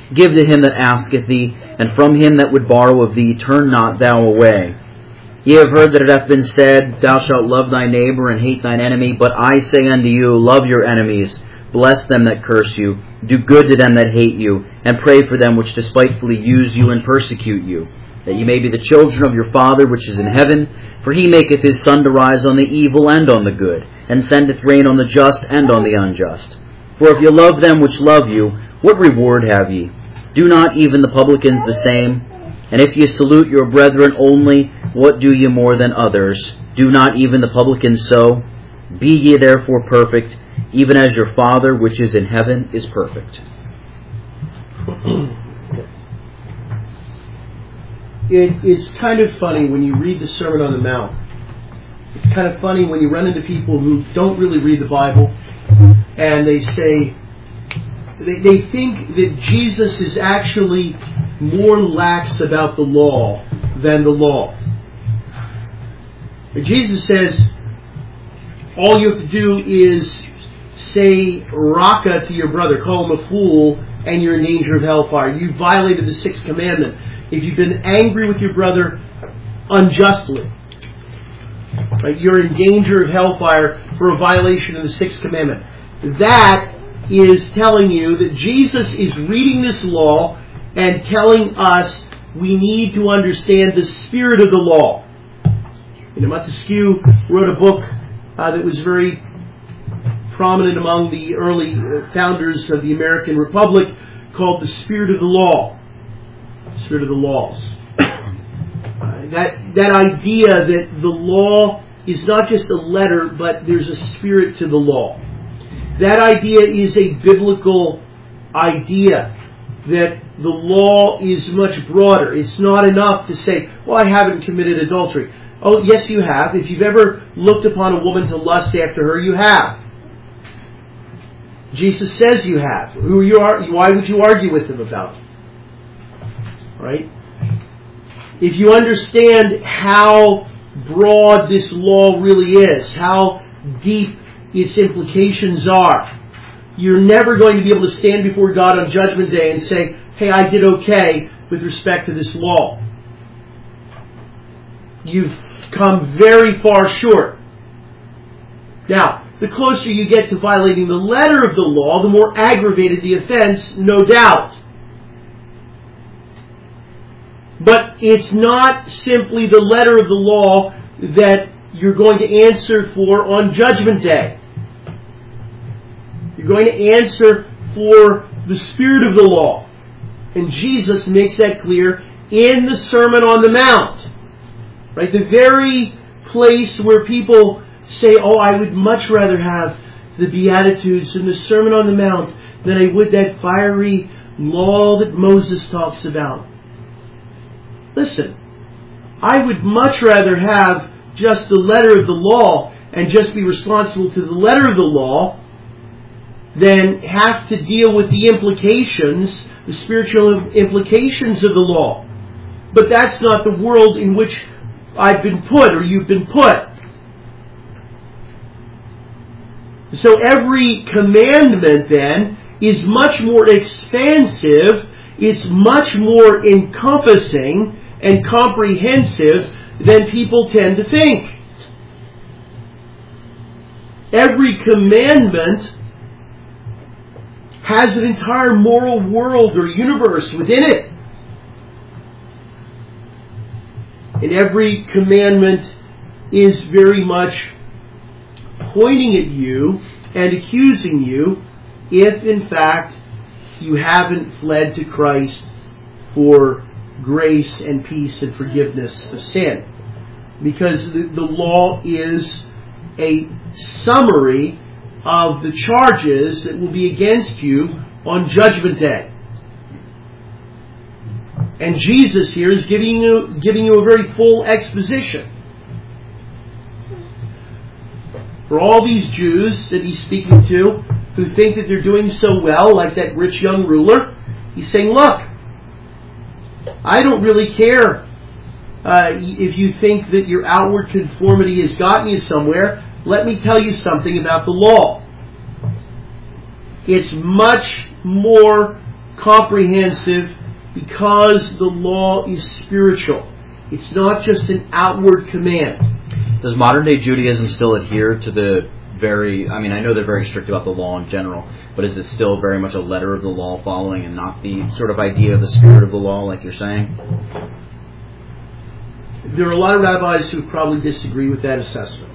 Give to him that asketh thee, and from him that would borrow of thee turn not thou away. Ye have heard that it hath been said, Thou shalt love thy neighbor and hate thine enemy. But I say unto you, love your enemies, bless them that curse you, do good to them that hate you, and pray for them which despitefully use you and persecute you, that ye may be the children of your Father which is in heaven. For he maketh his sun to rise on the evil and on the good, and sendeth rain on the just and on the unjust. For if ye love them which love you, what reward have ye? Do not even the publicans the same? And if ye salute your brethren only, what do ye more than others? Do not even the publicans so? Be ye therefore perfect, even as your Father which is in heaven is perfect. It, it's kind of funny when you read the Sermon on the Mount. It's kind of funny when you run into people who don't really read the Bible, and they say, they, they think that Jesus is actually more lax about the law than the law. But Jesus says, all you have to do is say raka to your brother, call him a fool, and you're in danger of hellfire. You violated the sixth commandment. If you've been angry with your brother unjustly, right, you're in danger of hellfire for a violation of the sixth commandment. That is telling you that Jesus is reading this law and telling us we need to understand the spirit of the law. You know, Montesquieu wrote a book uh, that was very prominent among the early uh, founders of the American Republic called The Spirit of the Law. The Spirit of the Laws. Uh, that, that idea that the law is not just a letter, but there's a spirit to the law. That idea is a biblical idea, that the law is much broader. It's not enough to say, well, I haven't committed adultery. Oh, yes, you have. If you've ever looked upon a woman to lust after her, you have. Jesus says you have. Who you are? Why would you argue with him about it? Right? If you understand how broad this law really is, how deep its implications are, you're never going to be able to stand before God on Judgment Day and say, hey, I did okay with respect to this law. You've come very far short. Now, the closer you get to violating the letter of the law, the more aggravated the offense, no doubt. But it's not simply the letter of the law that you're going to answer for on Judgment Day. You're going to answer for the spirit of the law. And Jesus makes that clear in the Sermon on the Mount. Right? The very place where people say, oh, I would much rather have the Beatitudes and the Sermon on the Mount than I would that fiery law that Moses talks about. Listen, I would much rather have just the letter of the law and just be responsible to the letter of the law than have to deal with the implications, the spiritual implications of the law. But that's not the world in which I've been put or you've been put. So every commandment then is much more expansive, it's much more encompassing and comprehensive than people tend to think. Every commandment has an entire moral world or universe within it. And every commandment is very much pointing at you and accusing you if, in fact, you haven't fled to Christ for grace and peace and forgiveness of sin. Because the, the law is a summary of the charges that will be against you on Judgment Day. And Jesus here is giving you, giving you a very full exposition. For all these Jews that he's speaking to, who think that they're doing so well, like that rich young ruler, he's saying, look, I don't really care uh, if you think that your outward conformity has gotten you somewhere. Let me tell you something about the law. It's much more comprehensive because the law is spiritual. It's not just an outward command. Does modern day Judaism still adhere to the very, I mean, I know they're very strict about the law in general, but is it still very much a letter of the law following and not the sort of idea of the spirit of the law like you're saying? There are a lot of rabbis who probably disagree with that assessment.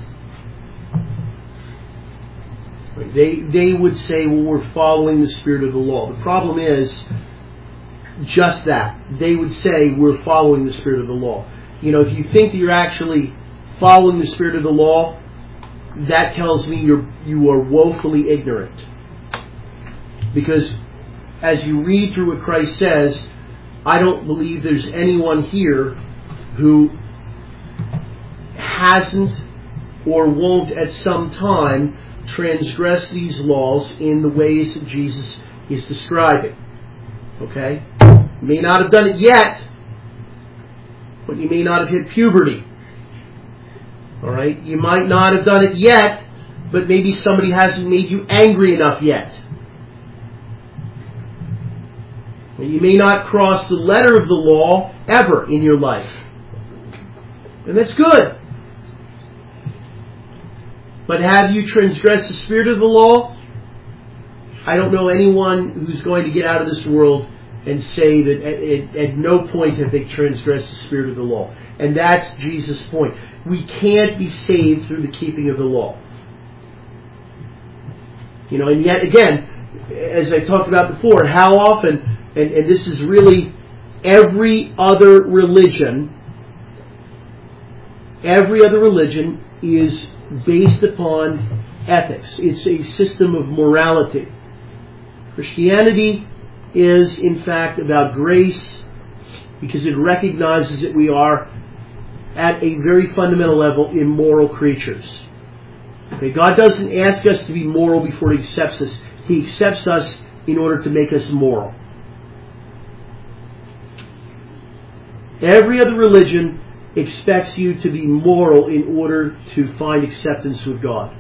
They they would say, well, we're following the spirit of the law. The problem is just that. They would say we're following the spirit of the law. You know, if you think that you're actually following the spirit of the law, that tells me you're you are woefully ignorant. Because as you read through what Christ says, I don't believe there's anyone here who hasn't or won't at some time transgress these laws in the ways that Jesus is describing. Okay? You may not have done it yet, but you may not have hit puberty. Alright? You might not have done it yet, but maybe somebody hasn't made you angry enough yet. You may not cross the letter of the law ever in your life. And that's good. But have you transgressed the spirit of the law? I don't know anyone who's going to get out of this world and say that at, at, at no point have they transgressed the spirit of the law. And that's Jesus' point. We can't be saved through the keeping of the law. You know, and yet again, as I talked about before, how often, and, and this is really every other religion, every other religion is based upon ethics. It's a system of morality. Christianity is, in fact, about grace because it recognizes that we are, at a very fundamental level, immoral creatures. Okay, God doesn't ask us to be moral before He accepts us. He accepts us in order to make us moral. Every other religion expects you to be moral in order to find acceptance with God.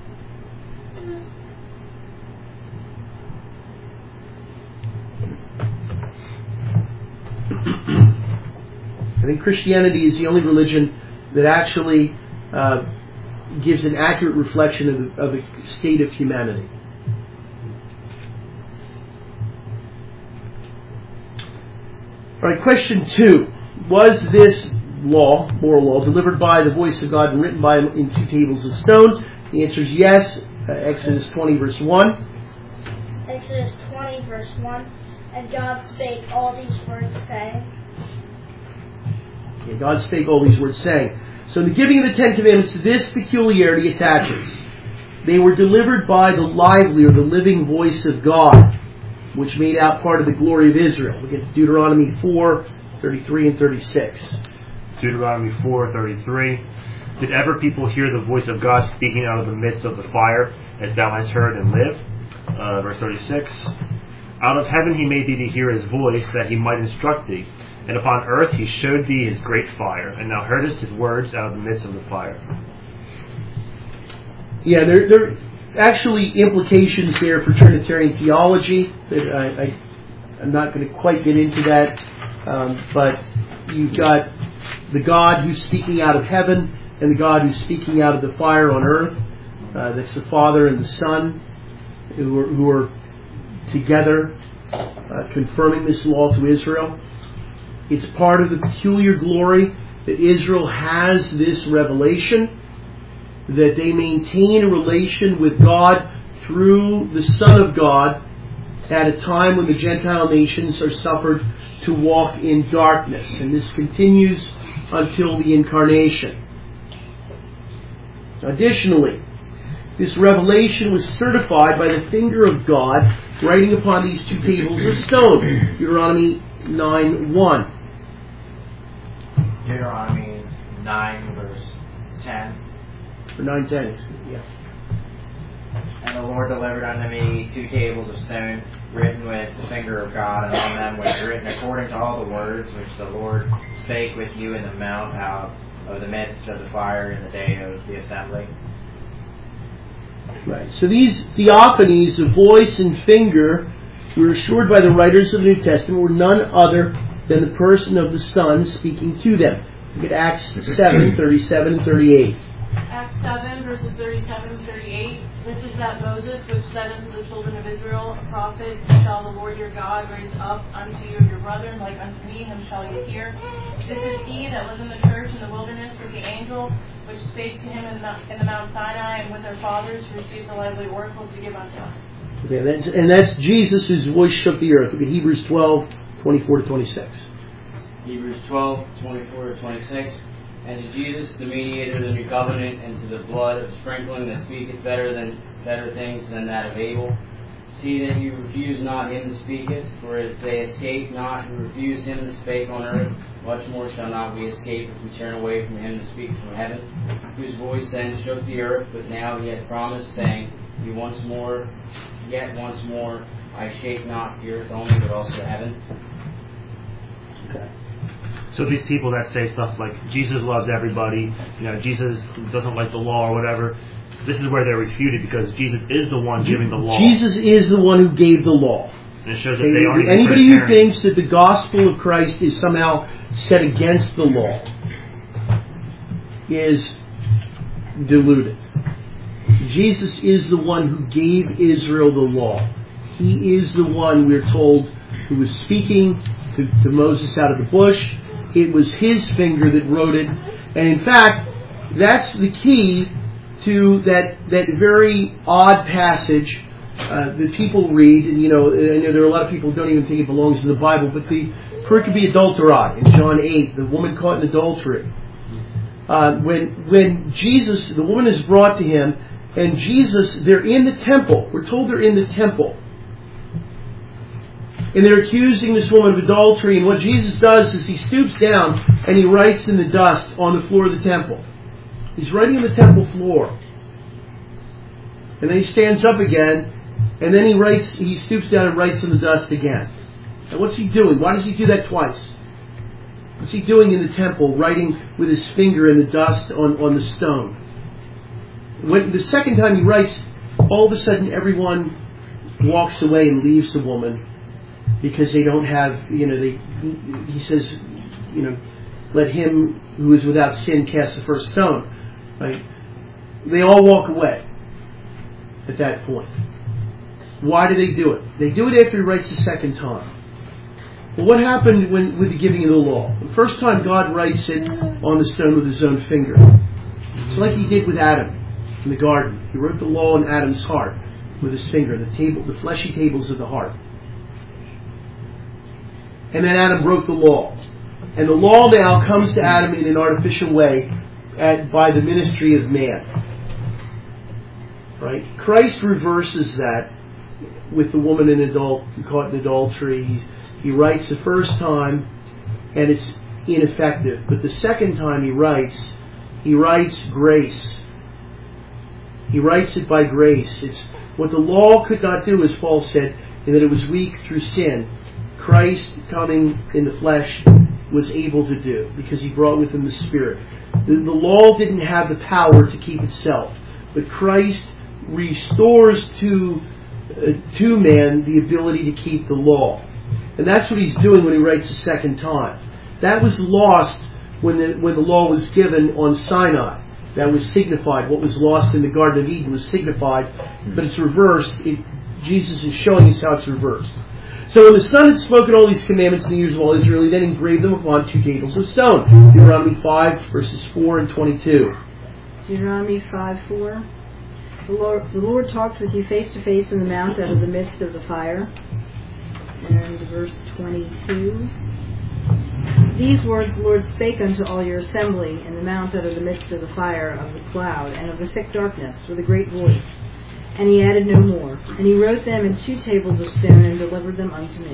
I think Christianity is the only religion that actually uh, gives an accurate reflection of the, of the state of humanity. All right, question two. Was this law, moral law, delivered by the voice of God and written by Him in two tables of stones? The answer is yes. Uh, Exodus twenty, verse one. Exodus twenty, verse one. And God spake all these words, saying... Okay, God spake all these words, saying... So in the giving of the Ten Commandments, this peculiarity attaches. They were delivered by the lively or the living voice of God, which made out part of the glory of Israel. Look at Deuteronomy four, thirty-three and thirty-six. Deuteronomy four, thirty-three. Did ever people hear the voice of God speaking out of the midst of the fire, as thou hast heard and live? Uh, verse thirty-six. Out of heaven He made thee to hear His voice, that He might instruct thee. And upon earth He showed thee His great fire, and thou heardest His words out of the midst of the fire. Yeah, there, there are actually implications there for Trinitarian theology. That I, I, I'm not going to quite get into that. Um, but you've got the God who's speaking out of heaven and the God who's speaking out of the fire on earth. Uh, that's the Father and the Son who are, who are together uh, confirming this law to Israel. It's part of the peculiar glory that Israel has this revelation, that they maintain a relation with God through the Son of God at a time when the Gentile nations are suffered to walk in darkness. And this continues until the Incarnation. Additionally, this revelation was certified by the finger of God writing upon these two tables of stone. Deuteronomy nine one. Deuteronomy nine, verse ten. Or nine ten, yeah. And the Lord delivered unto me two tables of stone, written with the finger of God, and on them was written according to all the words which the Lord spake with you in the mount out of the midst of the fire in the day of the assembly. Right. So these theophanies of voice and finger we are assured by the writers of the New Testament were none other than the person of the Son speaking to them. Look at Acts seven, thirty-seven and thirty-eight. Acts seven, verses thirty-seven and thirty-eight. This is that Moses which said unto the children of Israel, a prophet shall the Lord your God raise up unto you of your brethren, like unto me, him shall ye hear. This is he that was in the church in the wilderness with the angel, which spake to him in the, in the Mount Sinai, and with their fathers who received the lively oracle to give unto us. Okay, that's, and that's Jesus whose voice shook the earth. Look at Hebrews twelve, twenty-four to twenty-six. Hebrews twelve, twenty-four to twenty-six. And to Jesus, the mediator of the new covenant, and to the blood of sprinkling that speaketh better than better things than that of Abel. See that you refuse not him that speaketh, for if they escape not who refused him that spake on earth, much more shall not we escape if we turn away from him that speaketh from heaven, whose voice then shook the earth, but now he hath promised, saying, He once more, yet once more, I shake not the earth only, but also the heaven. Okay. So these people that say stuff like Jesus loves everybody, you know, Jesus doesn't like the law or whatever, this is where they're refuted because Jesus is the one giving the law. Jesus is the one who gave the law. And it shows that they aren't Anybody who thinks that the gospel of Christ is somehow set against the law is deluded. Jesus is the one who gave Israel the law. He is the one, we're told, who was speaking to, to Moses out of the bush. It was his finger that wrote it. And in fact, that's the key to that, that very odd passage uh, that people read. And, you know, I know there are a lot of people who don't even think it belongs in the Bible, but the pericope adulterae in John eight, the woman caught in adultery. Uh, when, when Jesus, the woman is brought to him, and Jesus, they're in the temple. We're told they're in the temple. And they're accusing this woman of adultery. And what Jesus does is he stoops down and he writes in the dust on the floor of the temple. He's writing on the temple floor. And then he stands up again. And then he writes, he stoops down and writes in the dust again. And what's he doing? Why does he do that twice? What's he doing in the temple, writing with his finger in the dust on, on the stone? When the second time he writes, all of a sudden everyone walks away and leaves the woman because they don't have, you know, they, he says, you know, let him who is without sin cast the first stone. Right? They all walk away at that point. Why do they do it? They do it after he writes the second time. Well, what happened when with the giving of the law? The first time God writes it on the stone with his own finger. It's like he did with Adam in the garden. He wrote the law on Adam's heart with his finger, the table, the fleshy tables of the heart. And then Adam broke the law. And the law now comes to Adam in an artificial way at, by the ministry of man. Right? Christ reverses that with the woman in adult, caught in adultery. He, he writes the first time and it's ineffective. But the second time he writes, he writes grace. He writes it by grace. It's what the law could not do, as Paul said, in that it was weak through sin. Christ, coming in the flesh, was able to do because he brought with him the Spirit. The, the law didn't have the power to keep itself, but Christ restores to uh, to man the ability to keep the law. And that's what he's doing when he writes the second time. That was lost when the, when the law was given on Sinai. That was signified. What was lost in the Garden of Eden was signified, but it's reversed. It, Jesus is showing us how it's reversed. So when the Son had spoken all these commandments in the ears of all Israel, he then engraved them upon two tables of stone. Deuteronomy five, verses four and twenty-two. Deuteronomy five, four. The Lord, the Lord talked with you face to face in the mount out of the midst of the fire. And verse twenty-two. These words the Lord spake unto all your assembly in the mount out of the midst of the fire, of the cloud, and of the thick darkness, with a great voice. And he added no more. And he wrote them in two tables of stone and delivered them unto me.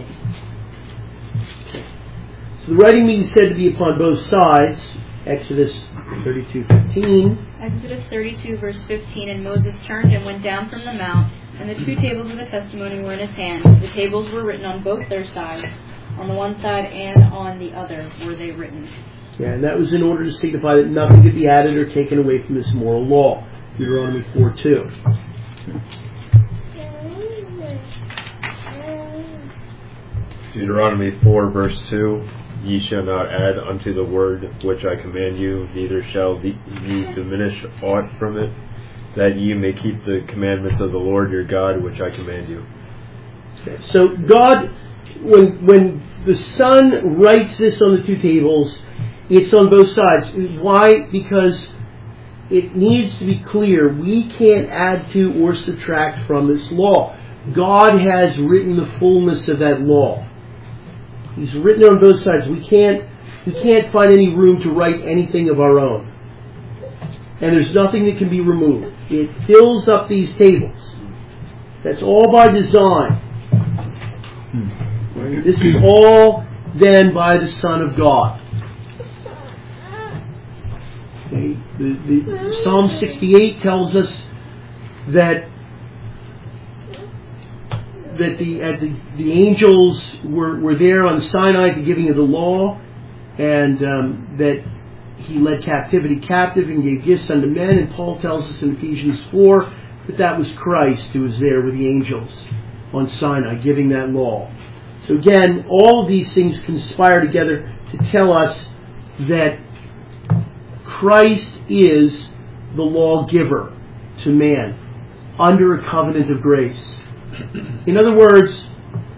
So the writing being said to be upon both sides. Exodus thirty-two fifteen. Exodus thirty-two, verse fifteen. And Moses turned and went down from the mount, and the two tables of the testimony were in his hand. The tables were written on both their sides. On the one side and on the other were they written. Yeah, and that was in order to signify that nothing could be added or taken away from this moral law. Deuteronomy four two. Deuteronomy four, verse two, ye shall not add unto the word which I command you, neither shall ye diminish aught from it, that ye may keep the commandments of the Lord your God, which I command you. Okay. So God, when when the Son writes this on the two tables, it's on both sides. Why? Because it needs to be clear. We can't add to or subtract from this law. God has written the fullness of that law. He's written it on both sides. We can't we can't find any room to write anything of our own. And there's nothing that can be removed. It fills up these tables. That's all by design. Right? This is all then by the Son of God. Okay. The, the, Psalm sixty-eight tells us that that the at the, the angels were, were there on Sinai at the giving of the law, and um, that He led captivity captive and gave gifts unto men. And Paul tells us in Ephesians four that that was Christ who was there with the angels on Sinai giving that law. So again, all of these things conspire together to tell us that Christ is the lawgiver to man under a covenant of grace. In other words,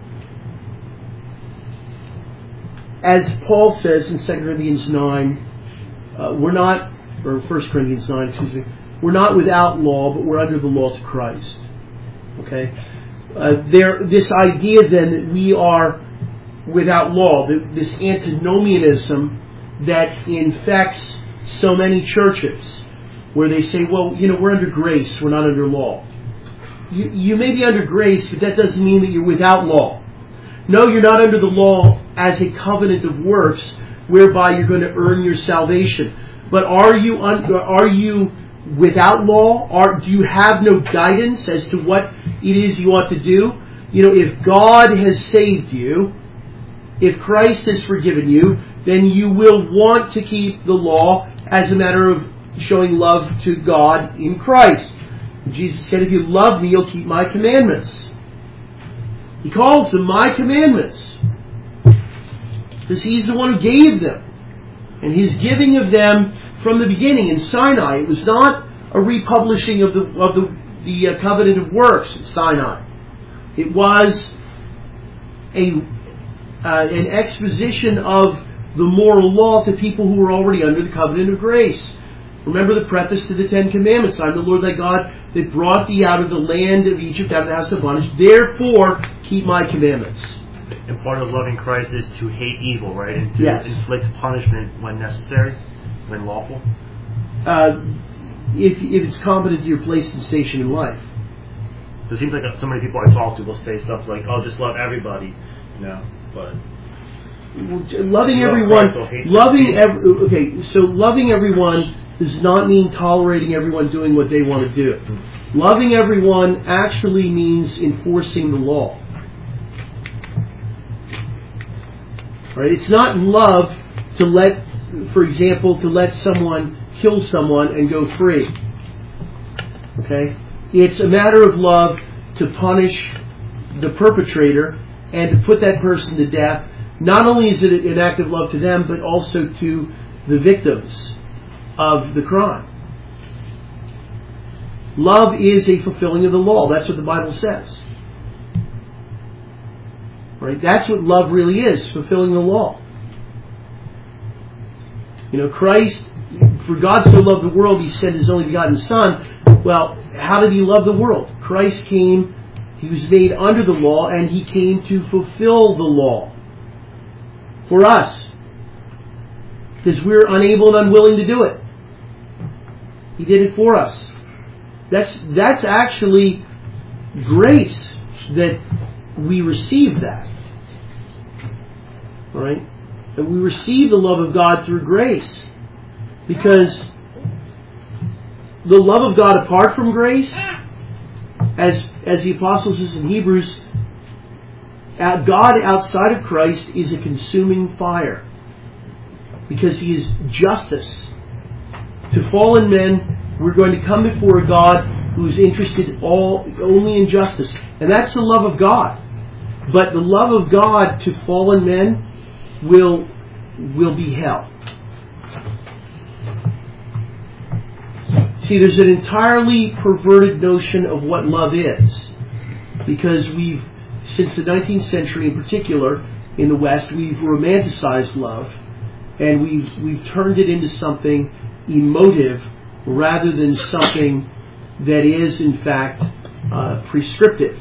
as Paul says in Second Corinthians nine, uh, we're not, or First Corinthians nine, excuse me, we're not without law, but we're under the law to Christ. Okay? Uh, there, this idea then that we are without law, the, this antinomianism that infects so many churches, where they say, well, you know, we're under grace, we're not under law. You, you may be under grace, but that doesn't mean that you're without law. No, you're not under the law as a covenant of works, whereby you're going to earn your salvation. But are you un, are you without law? Are, do you have no guidance as to what it is you ought to do? You know, if God has saved you, if Christ has forgiven you, then you will want to keep the law as a matter of showing love to God in Christ. Jesus said, if you love me, you'll keep my commandments. He calls them my commandments, because He's the one who gave them. And His giving of them from the beginning in Sinai, it was not a republishing of the of the, the uh, covenant of works at Sinai. It was a uh, an exposition of the moral law to people who were already under the covenant of grace. Remember the preface to the Ten Commandments. I'm the Lord thy God that brought thee out of the land of Egypt, out of the house of bondage. Therefore, keep my commandments. And part of loving Christ is to hate evil, right? And to yes. inflict punishment when necessary, when lawful. Uh, if, if it's competent to your place and station in life. So it seems like so many people I talk to will say stuff like, "Oh, just love everybody," you know. But loving everyone, loving every, okay. So loving everyone does not mean tolerating everyone doing what they want to do. Mm-hmm. Loving everyone actually means enforcing the law. Right? It's not love to let, for example, to let someone kill someone and go free. Okay? It's a matter of love to punish the perpetrator and to put that person to death. Not only is it an act of love to them, but also to the victims of the crime. Love is a fulfilling of the law. That's what the Bible says. Right? That's what love really is, fulfilling the law. You know, Christ, for God so loved the world, He sent His only begotten Son. Well, how did He love the world? Christ came, He was made under the law, and He came to fulfill the law for us. Because we're unable and unwilling to do it. He did it for us. That's that's actually grace that we receive that. All right? That we receive the love of God through grace. Because the love of God apart from grace, as as the Apostle says in Hebrews, God outside of Christ is a consuming fire. Because He is justice. To fallen men, we're going to come before a God who is interested all only in justice. And that's the love of God. But the love of God to fallen men will will be hell. See, there's an entirely perverted notion of what love is, because we've, since the nineteenth century in particular, in the West, we've romanticized love, and we've we've turned it into something emotive rather than something that is, in fact, uh, prescriptive.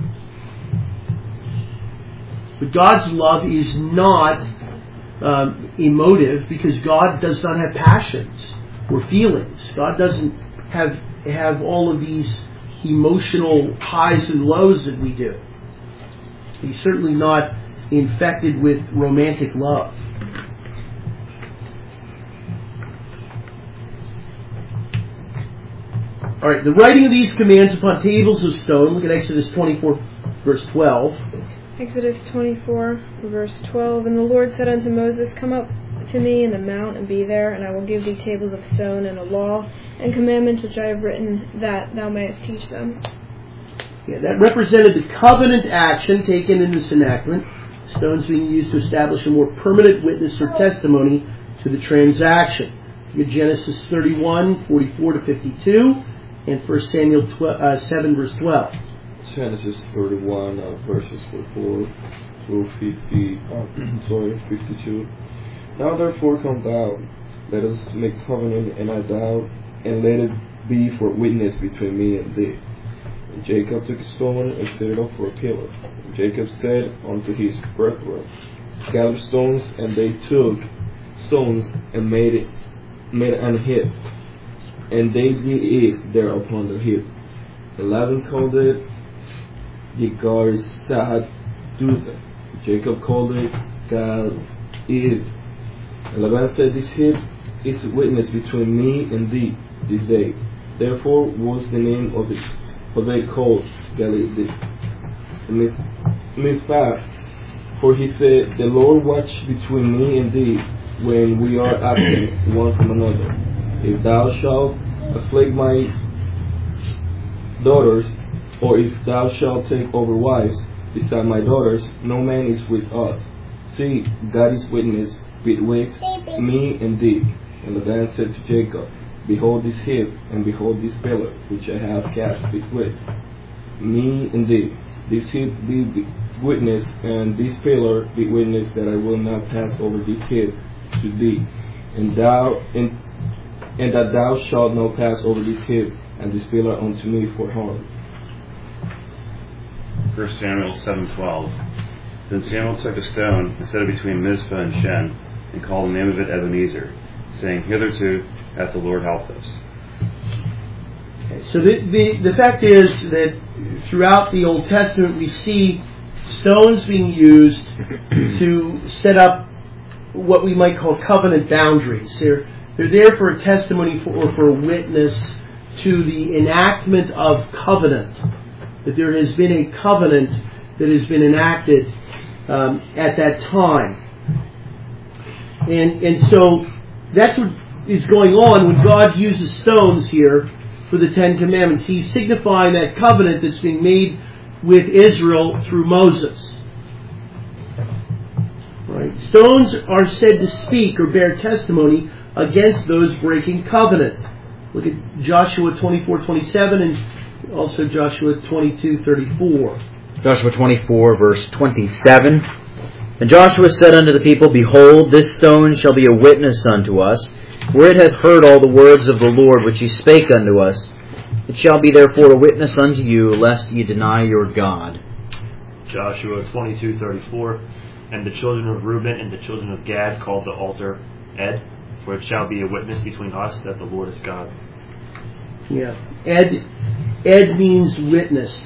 But God's love is not um, emotive, because God does not have passions or feelings. God doesn't have have all of these emotional highs and lows that we do. He's certainly not infected with romantic love. All right, the writing of these commands upon tables of stone. Look at Exodus twenty-four, verse twelve. Exodus twenty-four, verse twelve. And the Lord said unto Moses, Come up to me in the mount, and be there, and I will give thee tables of stone, and a law, and commandments which I have written, that thou mayest teach them. Yeah, that represented the covenant action taken in this enactment. Stones being used to establish a more permanent witness or testimony to the transaction. Genesis thirty-one, forty-four to fifty-two, and First Samuel seven, verse twelve. Genesis thirty-one, uh, verses forty-four through fifty, uh, sorry, fifty-two. Now therefore come thou, let us make covenant, and I thou, and let it be for witness between me and thee. And Jacob took a stone and set it up for a pillar. And Jacob said unto his brethren, Gather stones, and they took stones and made it made an heap, and they did it there upon the heap. And Laban called it Yegar Sahadutha. Jacob called it Gal-id. And Laban said, This heap is a witness between me and thee this day. Therefore was the name of it of it called Gal-id. Mizpah, for he said, The Lord watch between me and thee when we are absent one from another. If thou shalt afflict my daughters, or if thou shalt take over wives beside my daughters, no man is with us. See, God is witness betwixt me and thee. And Laban said to Jacob, Behold this heap, and behold this pillar, which I have cast betwixt me and thee. This heap be witness, and this pillar be witness, that I will not pass over this heap to thee, and thou and, and that thou shalt not pass over this heap and this pillar unto me for harm. First Samuel seven twelve. Then Samuel took a stone and set it between Mizpah and Shen, and called the name of it Ebenezer, saying, Hitherto hath the Lord helped us. Okay, so the, the the fact is that throughout the Old Testament we see stones being used to set up what we might call covenant boundaries. They're, they're there for a testimony for, or for a witness to the enactment of covenant, that there has been a covenant that has been enacted um, at that time. And, and so that's what is going on when God uses stones here for the Ten Commandments. He's signifying that covenant that's being made with Israel through Moses. Right. Stones are said to speak or bear testimony against those breaking covenant. Look at Joshua twenty-four twenty-seven and also Joshua twenty-two thirty-four. Joshua twenty-four, verse twenty-seven. And Joshua said unto the people, Behold, this stone shall be a witness unto us, where it hath heard all the words of the Lord which he spake unto us. It shall be therefore a witness unto you, lest ye deny your God. Joshua twenty-two thirty-four. And the children of Reuben and the children of Gad called the altar Ed, for it shall be a witness between us that the Lord is God. Yeah, Ed, Ed means witness,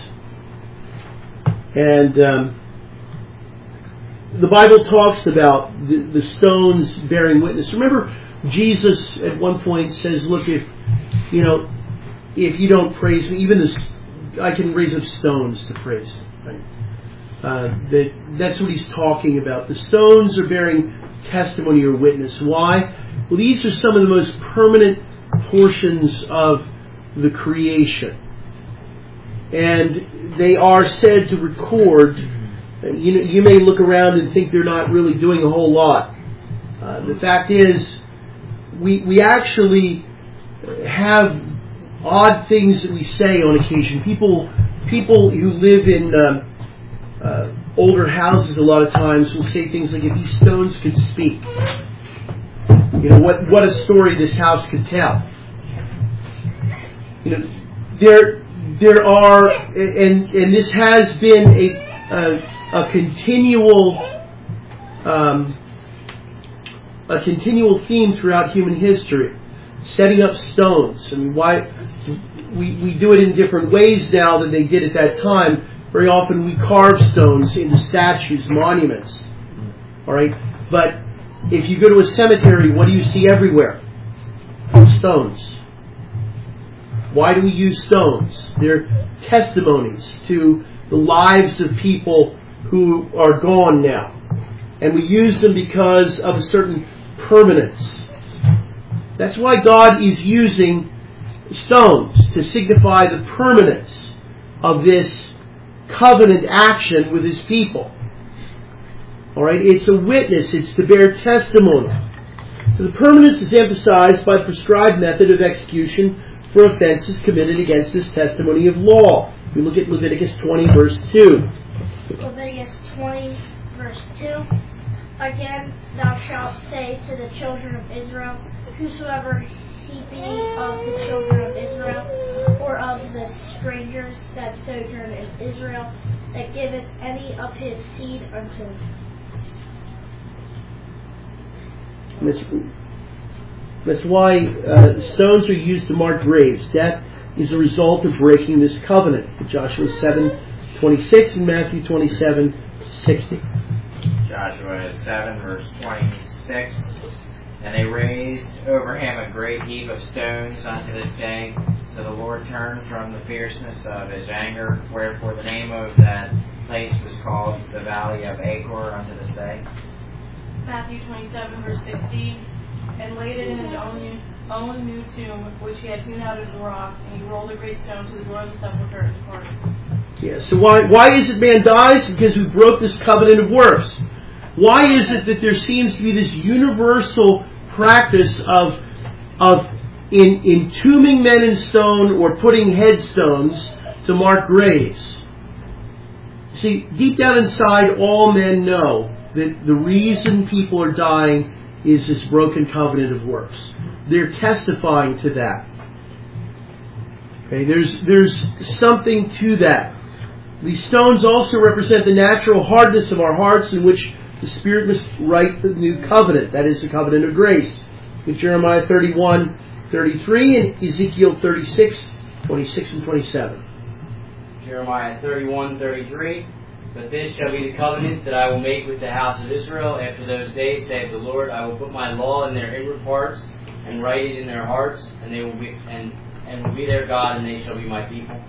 and um, the Bible talks about the, the stones bearing witness. Remember, Jesus at one point says, "Look, if you know, if you don't praise me, even this, I can raise up stones to praise." Right? Uh, that that's what he's talking about. The stones are bearing testimony or witness. Why? Well, these are some of the most permanent portions of the creation, and they are said to record You know, you may look around and think they're not really doing a whole lot. Uh, the fact is, we we actually have odd things that we say on occasion. People people who live in um, uh, older houses a lot of times will say things like, "If these stones could speak, you know, what what a story this house could tell." You know, there there are, and and this has been a a, a continual um, a continual theme throughout human history. Setting up stones. I mean, why we we do it in different ways now than they did at that time. Very often we carve stones into statues, monuments. All right, but if you go to a cemetery, what do you see everywhere? Stones. Why do we use stones? They're testimonies to the lives of people who are gone now, and we use them because of a certain permanence. That's why God is using stones to signify the permanence of this covenant action with His people. Alright, it's a witness, it's to bear testimony. So the permanence is emphasized by the prescribed method of execution for offenses committed against this testimony of law. We look at Leviticus twenty, verse two. Leviticus twenty, verse two. Again, thou shalt say to the children of Israel, whosoever he be of the children of Israel, or of the strangers that sojourn in Israel, that giveth any of his seed unto him. That's, that's why uh, stones are used to mark graves. Death is a result of breaking this covenant. Joshua seven twenty-six and Matthew twenty-seven sixty. Joshua seven, verse twenty-six. And they raised over him a great heap of stones unto this day. So the Lord turned from the fierceness of his anger, wherefore the name of that place was called the Valley of Achor unto this day. Matthew twenty-seven, verse sixteen. And laid it in his own, own new tomb, which he had hewn out of the rock, and he rolled a great stone to the door of the sepulchre and departed. Yeah, so why, why is it man dies? Because we broke this covenant of works. Why is it that there seems to be this universal practice of of in, entombing men in stone or putting headstones to mark graves? See, deep down inside, all men know that the reason people are dying is this broken covenant of works. They're testifying to that. Okay, there's there's something to that. These stones also represent the natural hardness of our hearts in which the Spirit must write the new covenant. That is the covenant of grace. In Jeremiah thirty-one, thirty-three and Ezekiel thirty-six, twenty-six and twenty-seven. Jeremiah thirty-one, thirty-three. But this shall be the covenant that I will make with the house of Israel after those days, saith the Lord. I will put my law in their inward parts and write it in their hearts, and they will be and, and will be their God, and they shall be my people.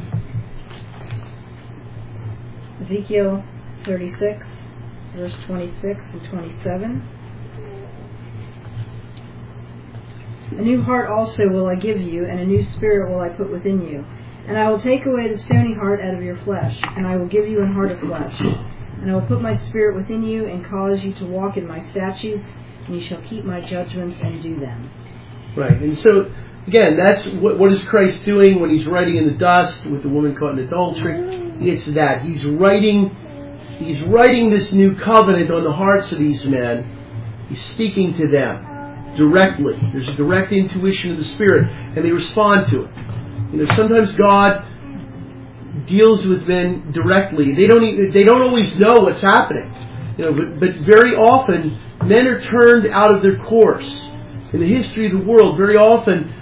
Ezekiel thirty-six, verse twenty-six and twenty-seven. A new heart also will I give you, and a new spirit will I put within you. And I will take away the stony heart out of your flesh, and I will give you an heart of flesh. And I will put my spirit within you, and cause you to walk in my statutes, and you shall keep my judgments and do them. Right, and so, again, that's what, what is Christ doing when He's writing in the dust with the woman caught in adultery? It's that. He's writing, He's writing this new covenant on the hearts of these men. He's speaking to them directly. There's a direct intuition of the Spirit, and they respond to it. You know, sometimes God deals with men directly. They don't even, they don't always know what's happening. You know, but, but very often men are turned out of their course. In the history of the world, very often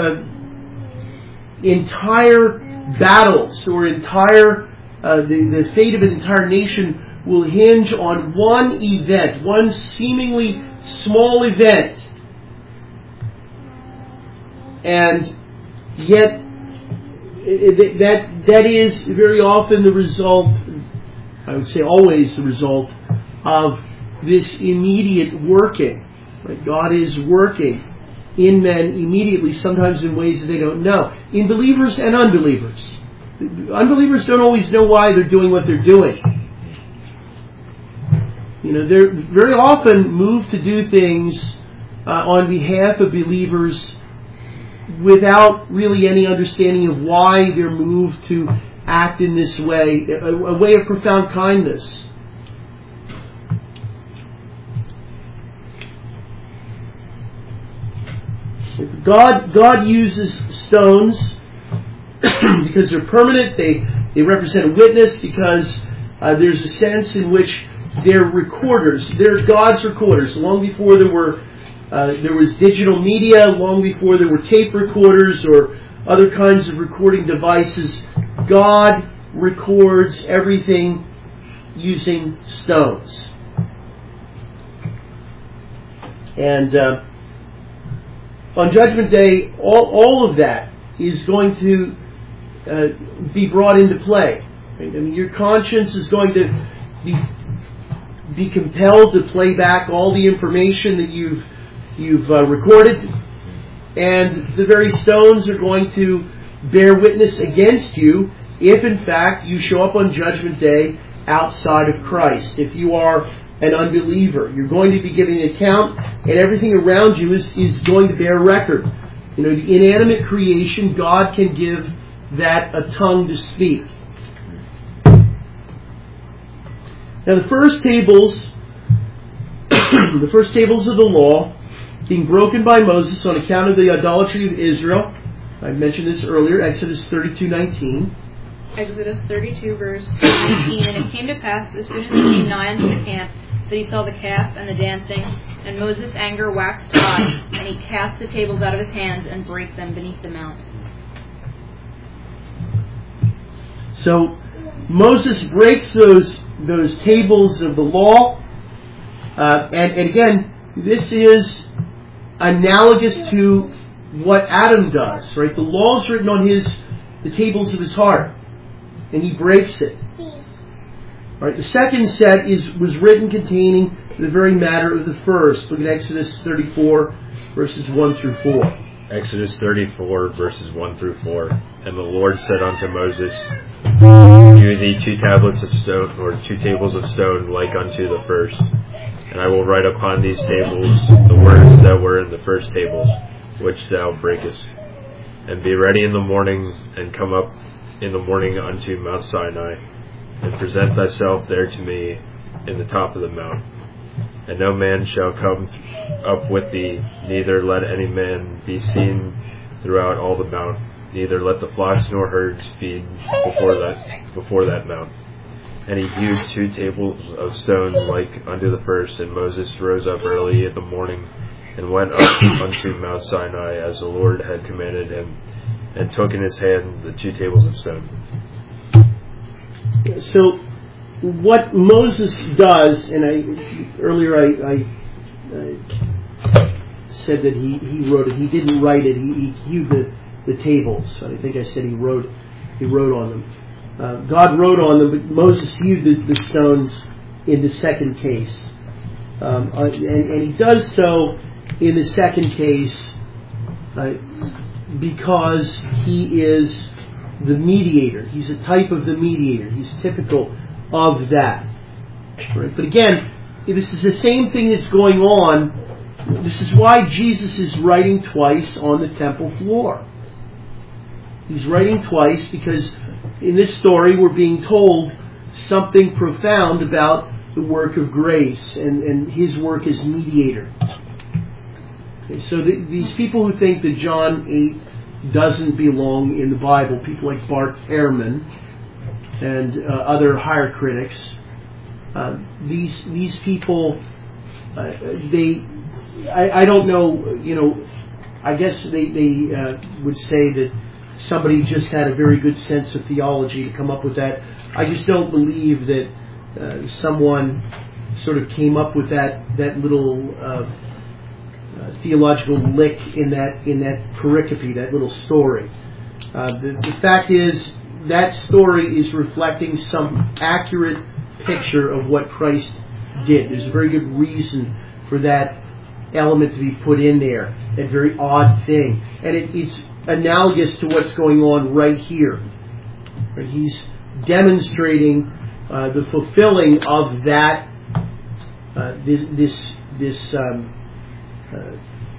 uh, entire battles or entire uh, the, the fate of an entire nation will hinge on one event, one seemingly small event, and yet that that is very often the result, I would say always the result, of this immediate working. Right? God is working in men immediately, sometimes in ways that they don't know. In believers and unbelievers. Unbelievers don't always know why they're doing what they're doing. You know, they're very often moved to do things uh, on behalf of believers without really any understanding of why they're moved to act in this way, a, a way of profound kindness. God, God uses stones because they're permanent. They they represent a witness because uh, there's a sense in which they're recorders. They're God's recorders. Long before there were uh, there was digital media, long before there were tape recorders or other kinds of recording devices, God records everything using stones. And uh, on Judgment Day, all, all of that is going to uh, be brought into play. Right? I mean, your conscience is going to be, be compelled to play back all the information that you've you've uh, recorded, and the very stones are going to bear witness against you if, in fact, you show up on Judgment Day outside of Christ. If you are an unbeliever, you're going to be giving an account, and everything around you is, is going to bear record. You know, the inanimate creation, God can give that a tongue to speak. Now, the first tables, the first tables of the law, being broken by Moses on account of the idolatry of Israel. I mentioned this earlier, Exodus thirty-two nineteen. Exodus thirty-two, verse nineteen. And it came to pass, as soon as he came nigh unto the camp, that he saw the calf and the dancing, and Moses' anger waxed high, and he cast the tables out of his hands and brake them beneath the mount. So Moses breaks those those tables of the law, uh, and, and again, this is analogous to what Adam does, right? The law is written on his the tables of his heart, and he breaks it. Right. The second set is was written containing the very matter of the first. Look at Exodus thirty-four, verses one through four. Exodus thirty-four, verses one through four. And the Lord said unto Moses, Hew thee two tablets of stone, or two tables of stone, like unto the first. And I will write upon these tables the words that were in the first tables, which thou breakest. And be ready in the morning, and come up in the morning unto Mount Sinai, and present thyself there to me in the top of the mount. And no man shall come th- up with thee, neither let any man be seen throughout all the mount, neither let the flocks nor herds feed before that before that mount. And he hewed two tables of stone like unto the first, and Moses rose up early in the morning, and went up unto Mount Sinai, as the Lord had commanded him, and took in his hand the two tables of stone. So, what Moses does, and I earlier I, I, I said that he, he wrote it. He didn't write it. He, he hewed the, the tables. I think I said he wrote he wrote on them. Uh, God wrote on them, but Moses hewed the, the stones in the second case, um, uh, and, and he does so in the second case uh, because he is the mediator. He's a type of the mediator. He's typical of that. Right? But again, this is the same thing that's going on. This is why Jesus is writing twice on the temple floor. He's writing twice because in this story we're being told something profound about the work of grace and, and his work as mediator. Okay, so the, these people who think that John eight doesn't belong in the Bible, people like Bart Ehrman and uh, other higher critics, uh, these these people, uh, they, I, I don't know, you know, I guess they, they uh, would say that somebody just had a very good sense of theology to come up with that. I just don't believe that uh, someone sort of came up with that that little uh, uh, theological lick in that in that pericope, that little story. Uh, the, the fact is that story is reflecting some accurate picture of what Christ did. There's a very good reason for that element to be put in there, that very odd thing, and it, it's analogous to what's going on right here. Right? He's demonstrating uh, the fulfilling of that uh, this this, this um, uh,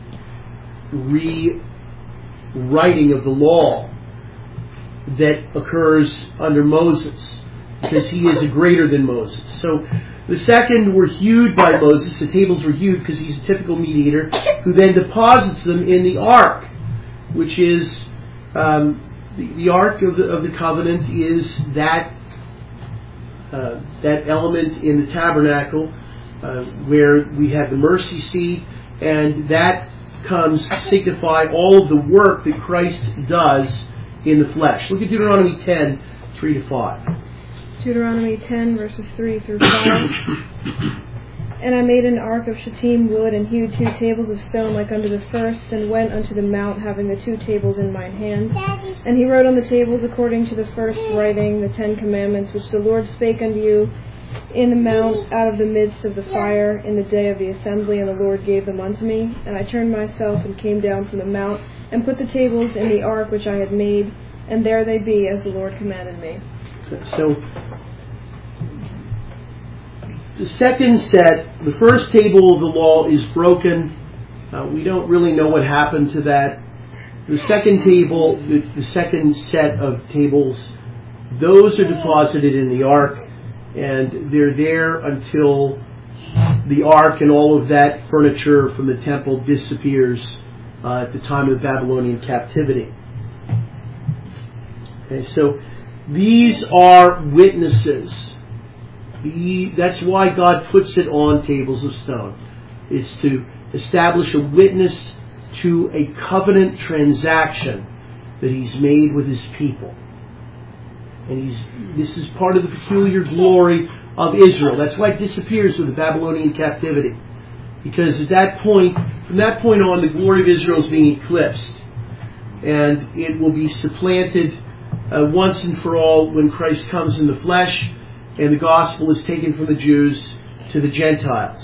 rewriting of the law that occurs under Moses, because he is a greater than Moses. So the second were hewed by Moses. The tables were hewed because he's a typical mediator who then deposits them in the ark, which is um, the, the ark of the, of the covenant is that uh, that element in the tabernacle uh, where we have the mercy seat, and that comes to signify all of the work that Christ does in the flesh. Look at Deuteronomy ten, three to five. Deuteronomy ten, verses three through five. And I made an ark of shittim wood, and hewed two tables of stone like unto the first, and went unto the mount, having the two tables in mine hand. And he wrote on the tables according to the first writing the Ten Commandments, which the Lord spake unto you in the mount out of the midst of the fire in the day of the assembly, and the Lord gave them unto me. And I turned myself and came down from the mount, and put the tables in the ark which I had made, and there they be, as the Lord commanded me. So, the second set, the first table of the law is broken. Uh, we don't really know what happened to that. The second table, the, the second set of tables, those are deposited in the ark, and they're there until the ark and all of that furniture from the temple disappears uh, at the time of the Babylonian captivity. Okay, so these are witnesses. The, that's why God puts it on tables of stone. It's to establish a witness to a covenant transaction that He's made with His people. And he's this is part of the peculiar glory of Israel. That's why it disappears with the Babylonian captivity. Because at that point, from that point on, the glory of Israel is being eclipsed. And it will be supplanted uh, once and for all when Christ comes in the flesh, and the gospel is taken from the Jews to the Gentiles.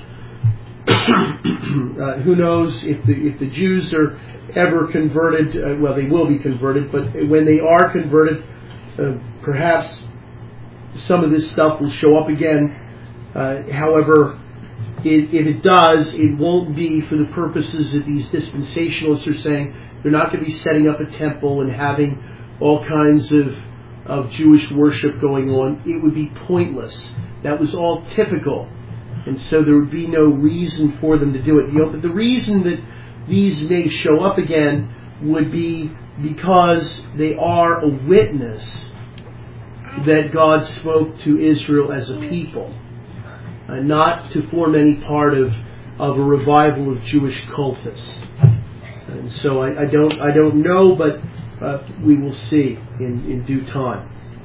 uh, who knows if the if the Jews are ever converted? Uh, well, they will be converted, but when they are converted, uh, perhaps some of this stuff will show up again. Uh, however, it, if it does, it won't be for the purposes that these dispensationalists are saying. They're not going to be setting up a temple and having all kinds of of Jewish worship going on. It would be pointless. That was all typical. And so there would be no reason for them to do it. You know, but the reason that these may show up again would be because they are a witness that God spoke to Israel as a people, uh, not to form any part of, of a revival of Jewish cultists. And so I, I don't I don't know, but Uh, we will see in, in due time.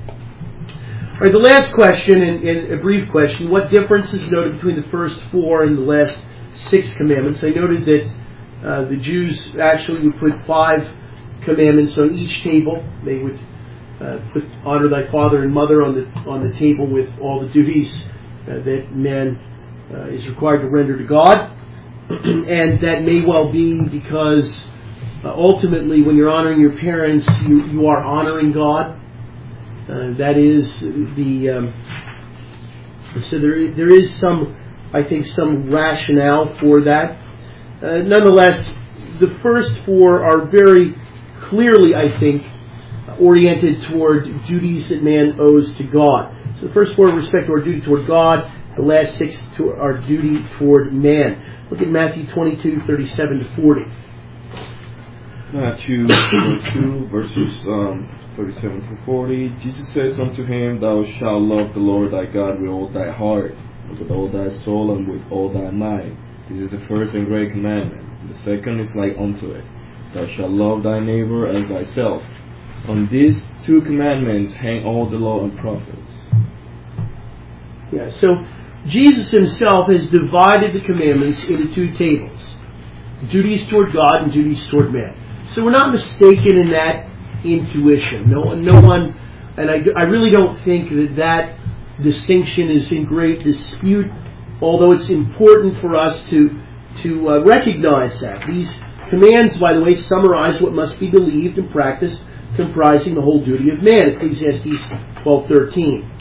All right, the last question, and, and a brief question: what difference is noted between the first four and the last six commandments? I noted that uh, the Jews actually would put five commandments on each table. They would uh, put honor thy father and mother on the on the table with all the duties uh, that man uh, is required to render to God, and that may well be because Uh, ultimately, when you're honoring your parents, you, you are honoring God. Uh, that is the um, so there there is some, I think, some rationale for that. Uh, nonetheless, the first four are very clearly, I think, oriented toward duties that man owes to God. So the first four respect to our duty toward God. The last six to our duty toward man. Look at Matthew twenty-two, thirty-seven to forty. Matthew twenty-two, verses um, thirty-seven to forty. Jesus says unto him, Thou shalt love the Lord thy God with all thy heart, and with all thy soul, and with all thy mind. This is the first and great commandment. The second is like unto it. Thou shalt love thy neighbor as thyself. On these two commandments hang all the law and prophets. Yeah, so Jesus himself has divided the commandments into two tables. Duties toward God and duties toward man. So we're not mistaken in that intuition. No, no one, and I, I really don't think that that distinction is in great dispute, although it's important for us to to uh, recognize that. These commands, by the way, summarize what must be believed and practiced, comprising the whole duty of man, Ecclesiastes twelve thirteen.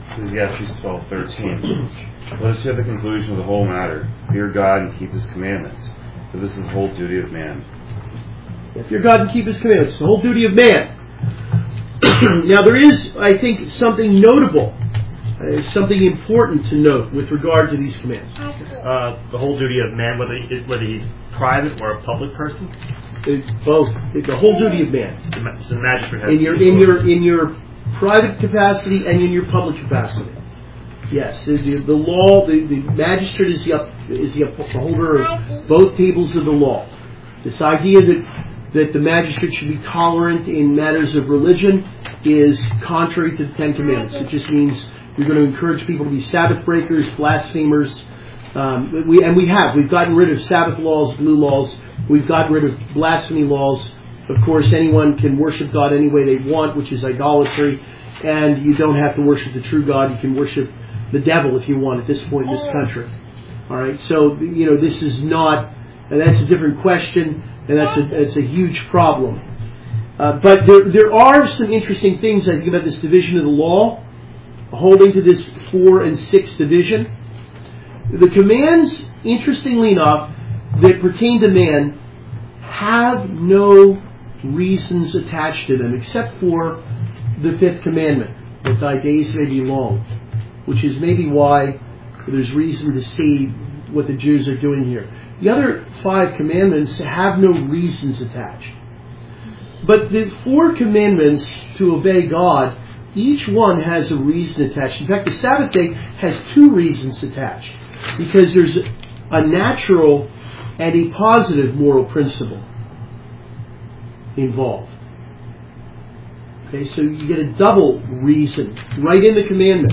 Ecclesiastes twelve thirteen. Let us hear the conclusion of the whole matter. Fear God and keep His commandments, for this is the whole duty of man. Fear God and keep His commandments. The whole duty of man. Now there is, I think, something notable, uh, something important to note with regard to these commands. Uh, the whole duty of man, whether he, whether he's private or a public person. It's both. It's the whole duty of man. So the magistrate has in your in your in your private capacity and in your public capacity. Yes, the, the law. The, the magistrate is the up, is the upholder of both tables of the law. This idea that that the magistrate should be tolerant in matters of religion is contrary to the Ten Commandments. It just means you're going to encourage people to be Sabbath breakers, blasphemers. Um, we and we have we've gotten rid of Sabbath laws, blue laws. We've gotten rid of blasphemy laws. Of course, anyone can worship God any way they want, which is idolatry, and you don't have to worship the true God. You can worship the devil if you want at this point in this country. All right, so you know this is not, and that's a different question, and that's a that's a huge problem. Uh, but there there are some interesting things I think about this division of the law, holding to this four and six division. The commands, interestingly enough, that pertain to man have no reasons attached to them except for the fifth commandment, that thy days may be long, which is maybe why there's reason to see what the Jews are doing here. The other five commandments have no reasons attached. But the four commandments to obey God, each one has a reason attached. In fact, the Sabbath day has two reasons attached, because there's a natural and a positive moral principle involved. Okay, so you get a double reason right in the commandment.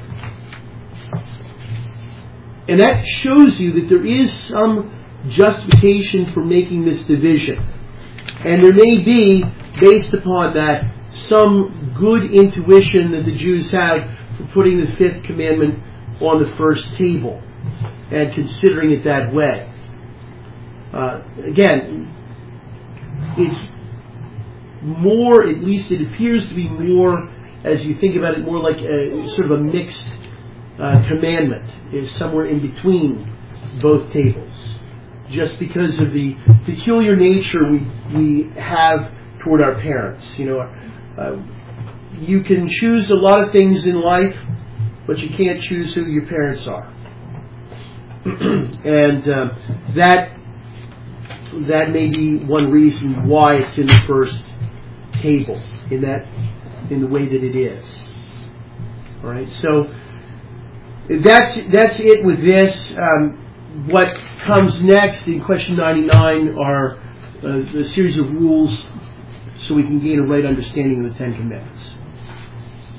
And that shows you that there is some justification for making this division. And there may be, based upon that, some good intuition that the Jews had for putting the fifth commandment on the first table and considering it that way. Uh, again, it's more, at least it appears to be more, as you think about it, more like a sort of a mixed uh, commandment, is somewhere in between both tables, just because of the peculiar nature we we have toward our parents. You know, uh, you can choose a lot of things in life, but you can't choose who your parents are, and uh, that that may be one reason why it's in the first table in that in the way that it is. All right, so that's that's it with this. Um, what comes next in question ninety-nine are uh, a series of rules so we can gain a right understanding of the Ten Commandments.